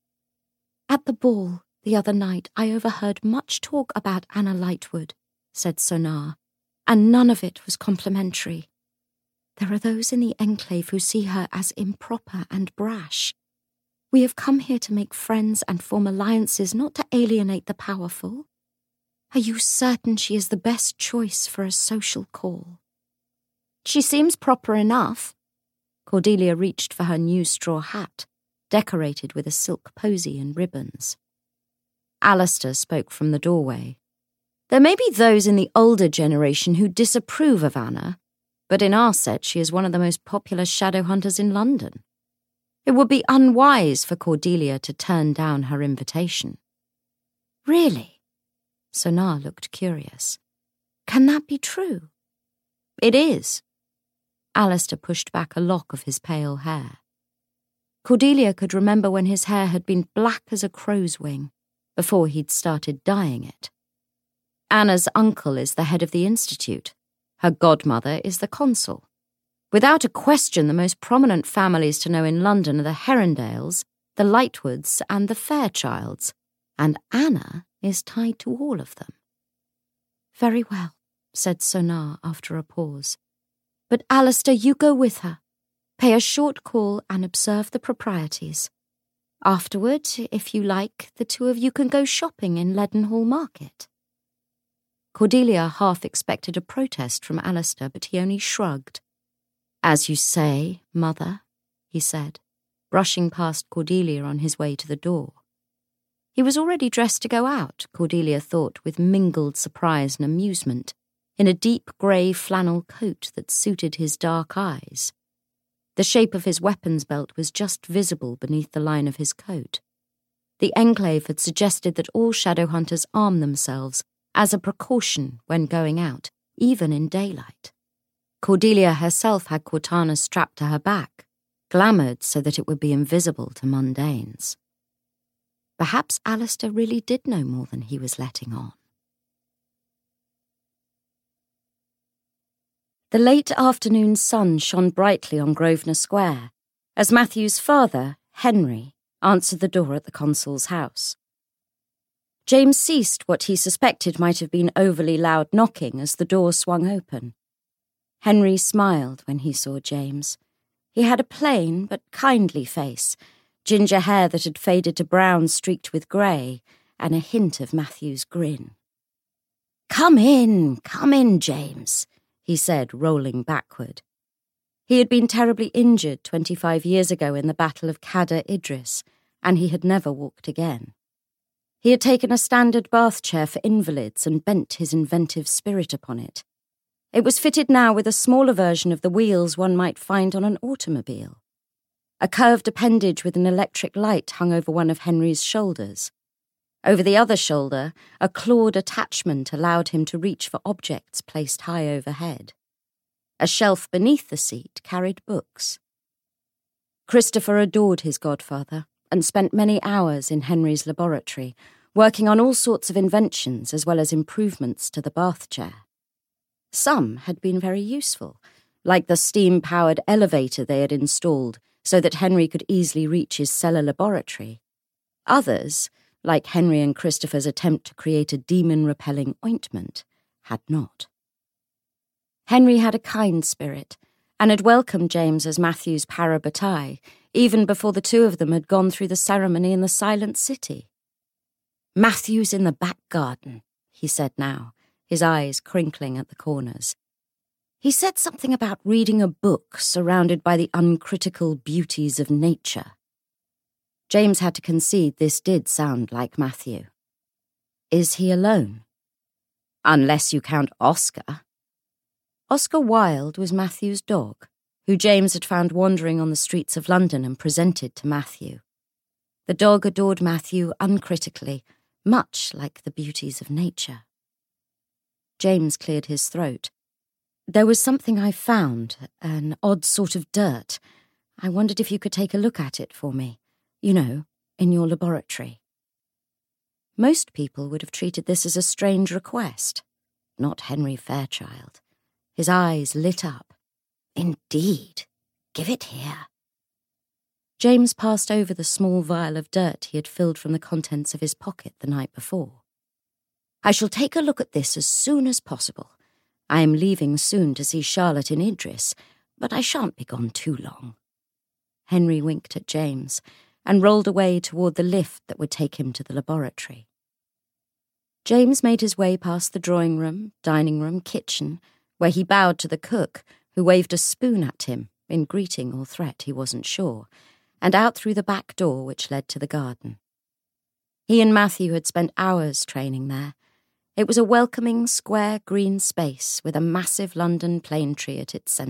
"At the ball the other night I overheard much talk about Anna Lightwood," said Sonar, "and none of it was complimentary. There are those in the enclave who see her as improper and brash. We have come here to make friends and form alliances, not to alienate the powerful. Are you certain she is the best choice for a social call?" "She seems proper enough." Cordelia reached for her new straw hat, decorated with a silk posy and ribbons. Alistair spoke from the doorway. "There may be those in the older generation who disapprove of Anna, but in our set she is one of the most popular shadow hunters in London. It would be unwise for Cordelia to turn down her invitation." "Really?" Sonar looked curious. "Can that be true?" "It is." Alistair pushed back a lock of his pale hair. Cordelia could remember when his hair had been black as a crow's wing, before he'd started dyeing it. Anna's uncle is the head of the institute. Her godmother is the consul. Without a question, the most prominent families to know in London are the Herondales, the Lightwoods, and the Fairchilds, and Anna is tied to all of them. "Very well," said Sonar after a pause. "But Alistair, you go with her. Pay a short call and observe the proprieties. Afterward, if you like, the two of you can go shopping in Leadenhall Market." Cordelia half expected a protest from Alistair, but he only shrugged. "As you say, Mother," he said, brushing past Cordelia on his way to the door. He was already dressed to go out, Cordelia thought, with mingled surprise and amusement, in a deep grey flannel coat that suited his dark eyes. The shape of his weapons belt was just visible beneath the line of his coat. The Enclave had suggested that all shadow hunters arm themselves as a precaution when going out, even in daylight. Cordelia herself had Cortana strapped to her back, glamoured so that it would be invisible to mundanes. Perhaps Alistair really did know more than he was letting on. The late afternoon sun shone brightly on Grosvenor Square, as Matthew's father, Henry, answered the door at the consul's house. James ceased what he suspected might have been overly loud knocking as the door swung open. Henry smiled when he saw James. He had a plain but kindly face, ginger hair that had faded to brown streaked with grey, and a hint of Matthew's grin. Come in, James," he said, rolling backward. He had been terribly injured 25 years ago in the Battle of Cadair Idris, and he had never walked again. He had taken a standard bath chair for invalids and bent his inventive spirit upon it. It was fitted now with a smaller version of the wheels one might find on an automobile. A curved appendage with an electric light hung over one of Henry's shoulders. Over the other shoulder, a clawed attachment allowed him to reach for objects placed high overhead. A shelf beneath the seat carried books. Christopher adored his godfather and spent many hours in Henry's laboratory, working on all sorts of inventions as well as improvements to the bath chair. Some had been very useful, like the steam-powered elevator they had installed so that Henry could easily reach his cellar laboratory. Others, like Henry and Christopher's attempt to create a demon-repelling ointment, had not. Henry had a kind spirit, and had welcomed James as Matthew's para-bataille, even before the two of them had gone through the ceremony in the Silent City. "Matthew's in the back garden," he said now, his eyes crinkling at the corners. "He said something about reading a book surrounded by the uncritical beauties of nature." James had to concede this did sound like Matthew. "Is he alone?" "Unless you count Oscar." Oscar Wilde was Matthew's dog, who James had found wandering on the streets of London and presented to Matthew. The dog adored Matthew uncritically, much like the beauties of nature. James cleared his throat. "There was something I found, an odd sort of dirt. I wondered if you could take a look at it for me. You know, in your laboratory." Most people would have treated this as a strange request. Not Henry Fairchild. His eyes lit up. "Indeed. Give it here." James passed over the small vial of dirt he had filled from the contents of his pocket the night before. "I shall take a look at this as soon as possible. I am leaving soon to see Charlotte in Idris, but I shan't be gone too long." Henry winked at James and rolled away toward the lift that would take him to the laboratory. James made his way past the drawing room, dining room, kitchen, where he bowed to the cook, who waved a spoon at him, in greeting or threat he wasn't sure, and out through the back door which led to the garden. He and Matthew had spent hours training there. It was a welcoming, square green space with a massive London plane tree at its centre.